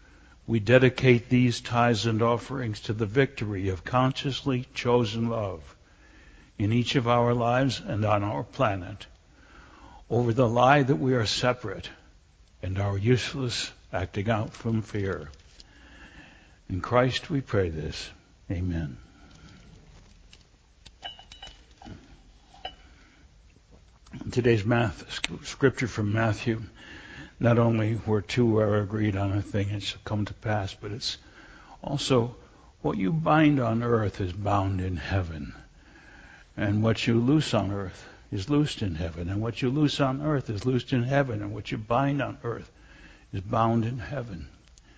We dedicate these tithes and offerings to the victory of consciously chosen love in each of our lives and on our planet over the lie that we are separate and our useless acting out from fear. In Christ we pray this. Amen. Today's scripture from Matthew, not only where two are agreed on a thing, it shall come to pass, but it's also what you bind on earth is bound in heaven. And what you loose on earth is loosed in heaven. And what you loose on earth is loosed in heaven. And what you bind on earth is bound in heaven.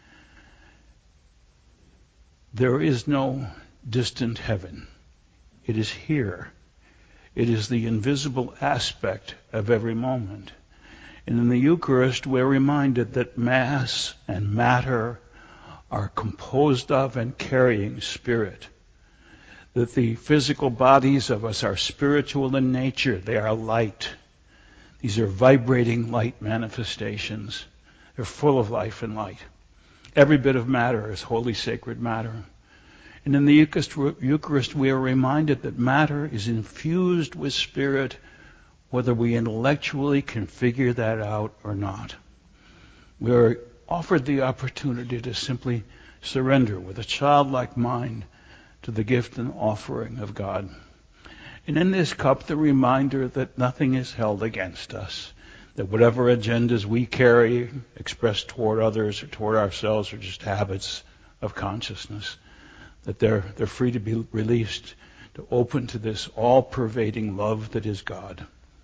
There is no distant heaven. It is here. It is the invisible aspect of every moment. And in the Eucharist, we're reminded that Mass and matter are composed of and carrying Spirit. That the physical bodies of us are spiritual in nature. They are light. These are vibrating light manifestations. They're full of life and light. Every bit of matter is holy, sacred matter. And in the Eucharist, we are reminded that matter is infused with Spirit, whether we intellectually can figure that out or not. We are offered the opportunity to simply surrender with a childlike mind to the gift and offering of God. And in this cup, the reminder that nothing is held against us, that whatever agendas we carry, expressed toward others or toward ourselves, are just habits of consciousness, that they're free to be released, to open to this all-pervading love that is God.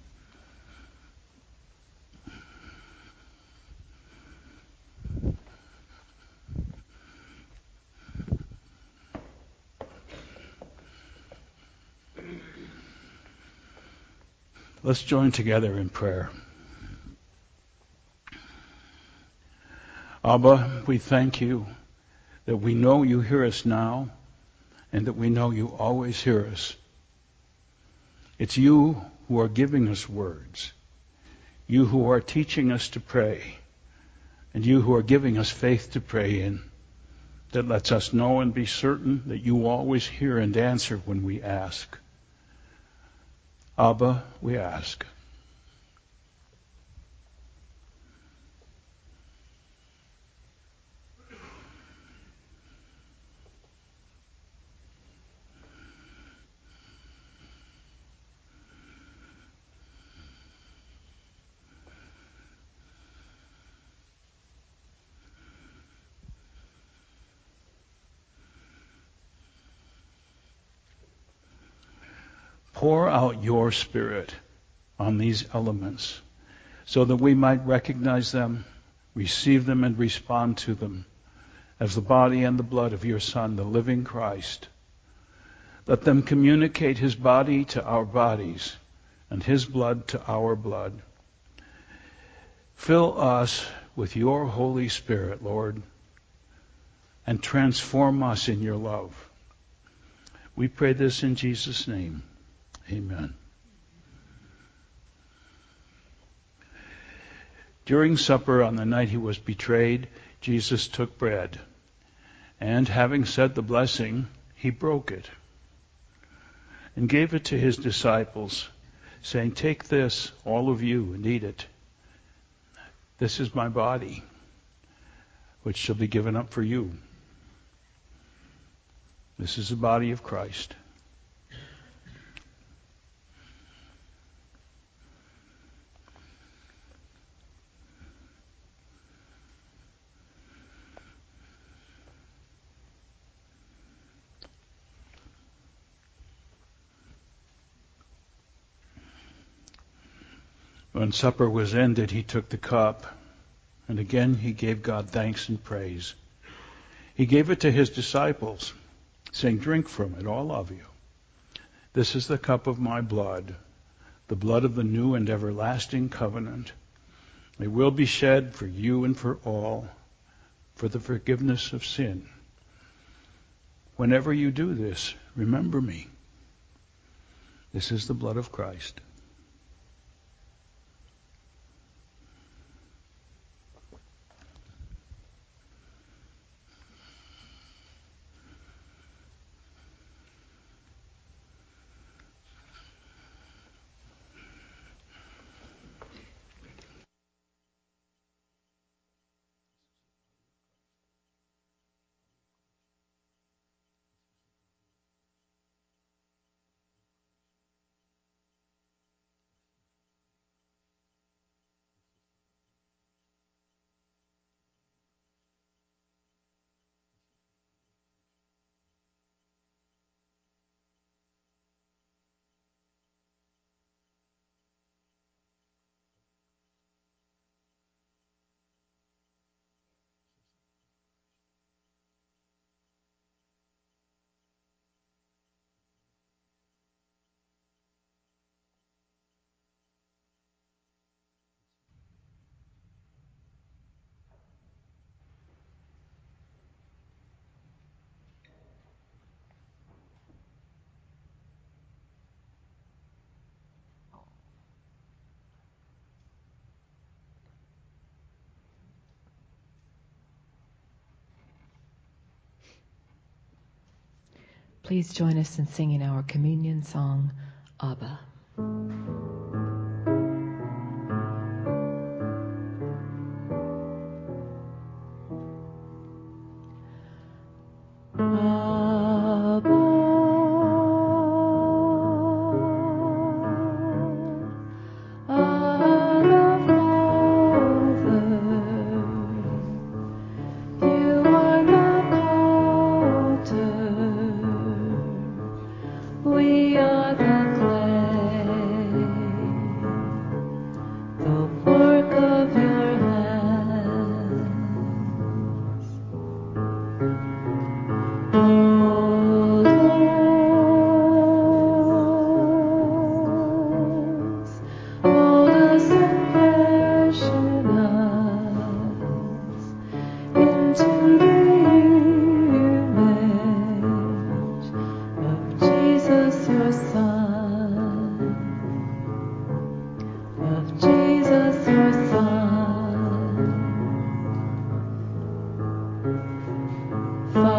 Let's join together in prayer. Abba, we thank you that we know you hear us now and that we know you always hear us. It's you who are giving us words, you who are teaching us to pray, and you who are giving us faith to pray in, that lets us know and be certain that you always hear and answer when we ask. Abba, we ask. Pour out your Spirit on these elements so that we might recognize them, receive them, and respond to them as the body and the blood of your Son, the living Christ. Let them communicate his body to our bodies and his blood to our blood. Fill us with your Holy Spirit, Lord, and transform us in your love. We pray this in Jesus' name. Amen. During supper on the night he was betrayed, Jesus took bread, and having said the blessing, he broke it and gave it to his disciples, saying, "Take this, all of you, and eat it. This is my body, which shall be given up for you." This is the body of Christ. When supper was ended, he took the cup, and again he gave God thanks and praise. He gave it to his disciples, saying, "Drink from it, all of you. This is the cup of my blood, the blood of the new and everlasting covenant. It will be shed for you and for all, for the forgiveness of sin. Whenever you do this, remember me." This is the blood of Christ. Please join us in singing our communion song, Abba. We are the Father.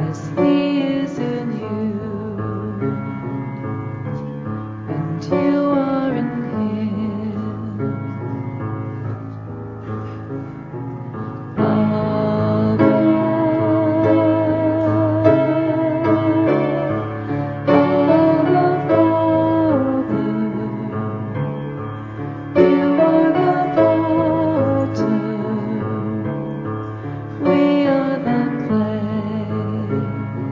as He is in you, and you are in Him. Abba, Abba, Father, you are the potter, we are the clay.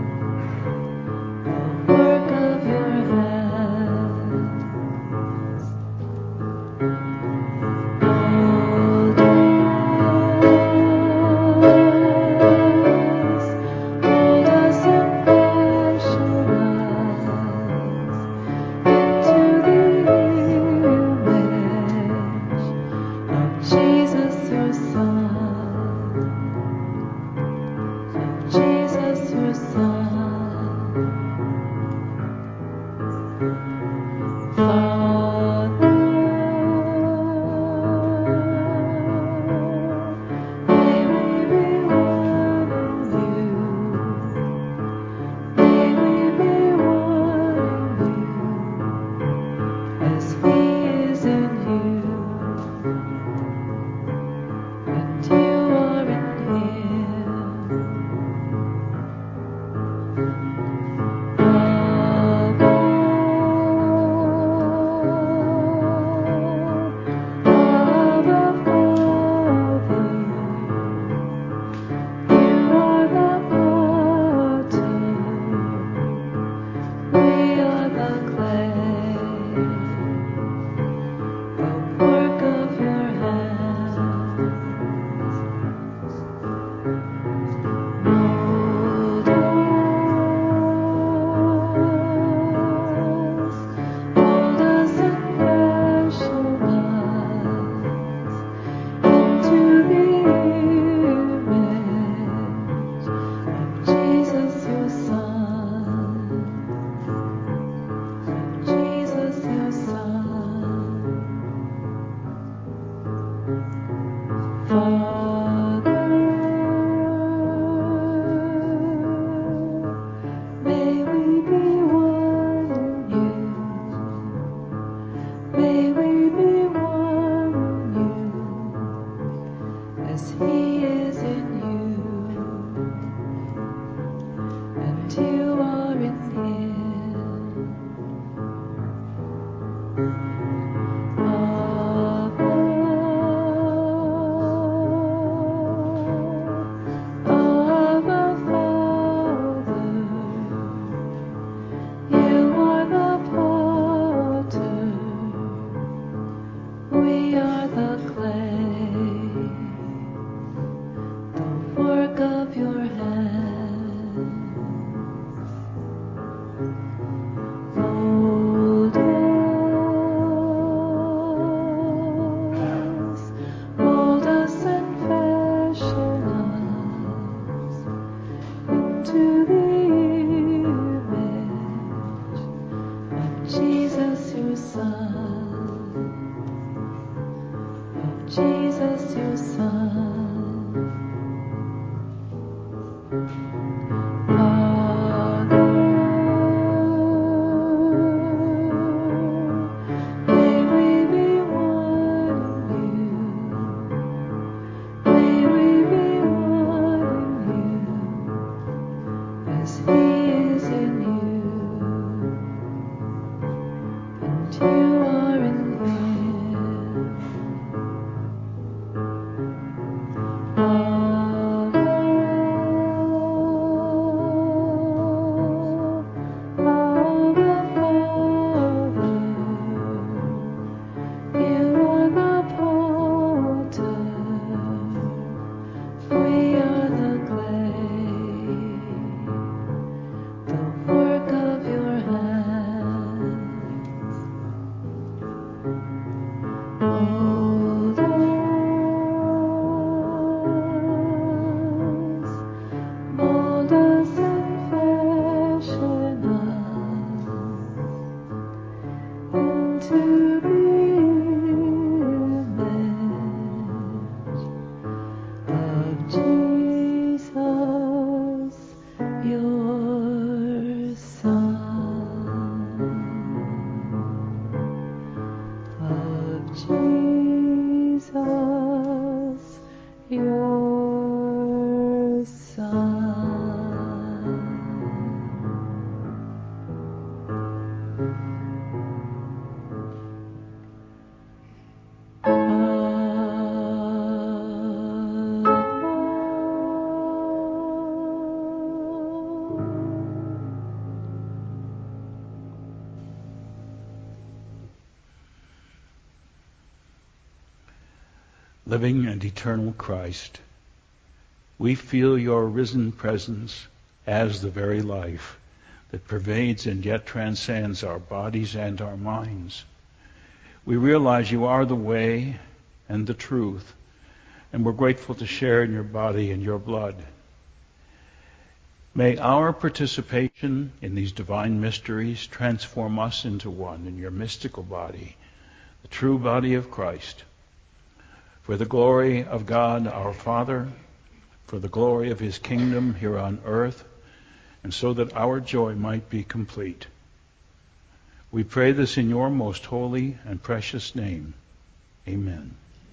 living and eternal Christ, we feel your risen presence as the very life that pervades and yet transcends our bodies and our minds. We realize you are the way and the truth, and we're grateful to share in your body and your blood. May our participation in these divine mysteries transform us into one in your mystical body, the true body of Christ, for the glory of God our Father, for the glory of his kingdom here on earth, and so that our joy might be complete. We pray this in your most holy and precious name. Amen.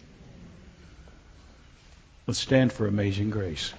Let's stand for Amazing Grace.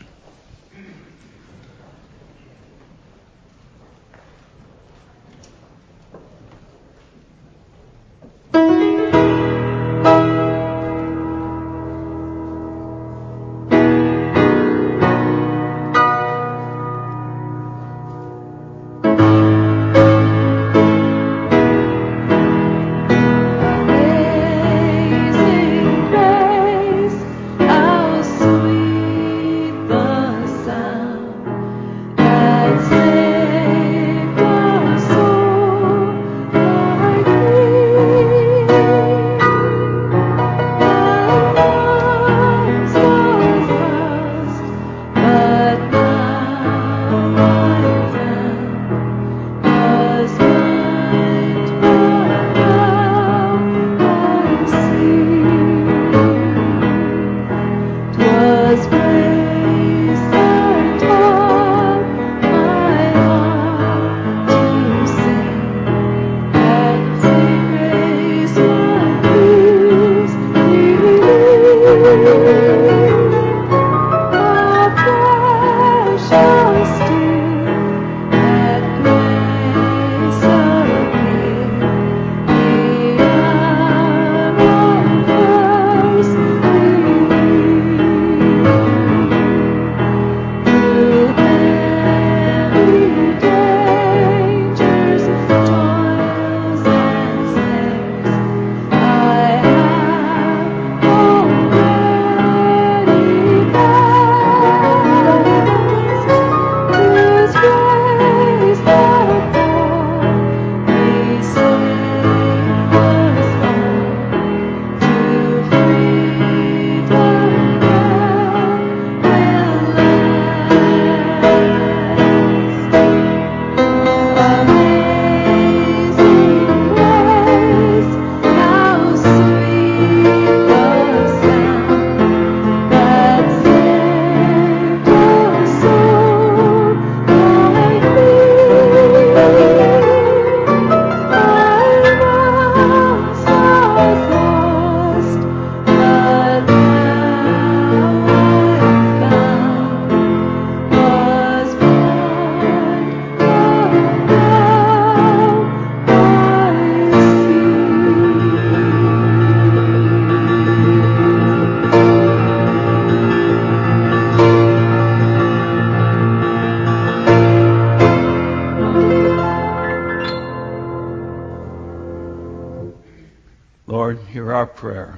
Lord, hear our prayer.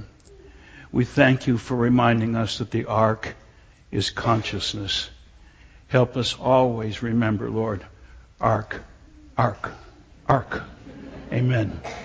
We thank you for reminding us that the ark is consciousness. Help us always remember, Lord, ark, ark, ark. Amen.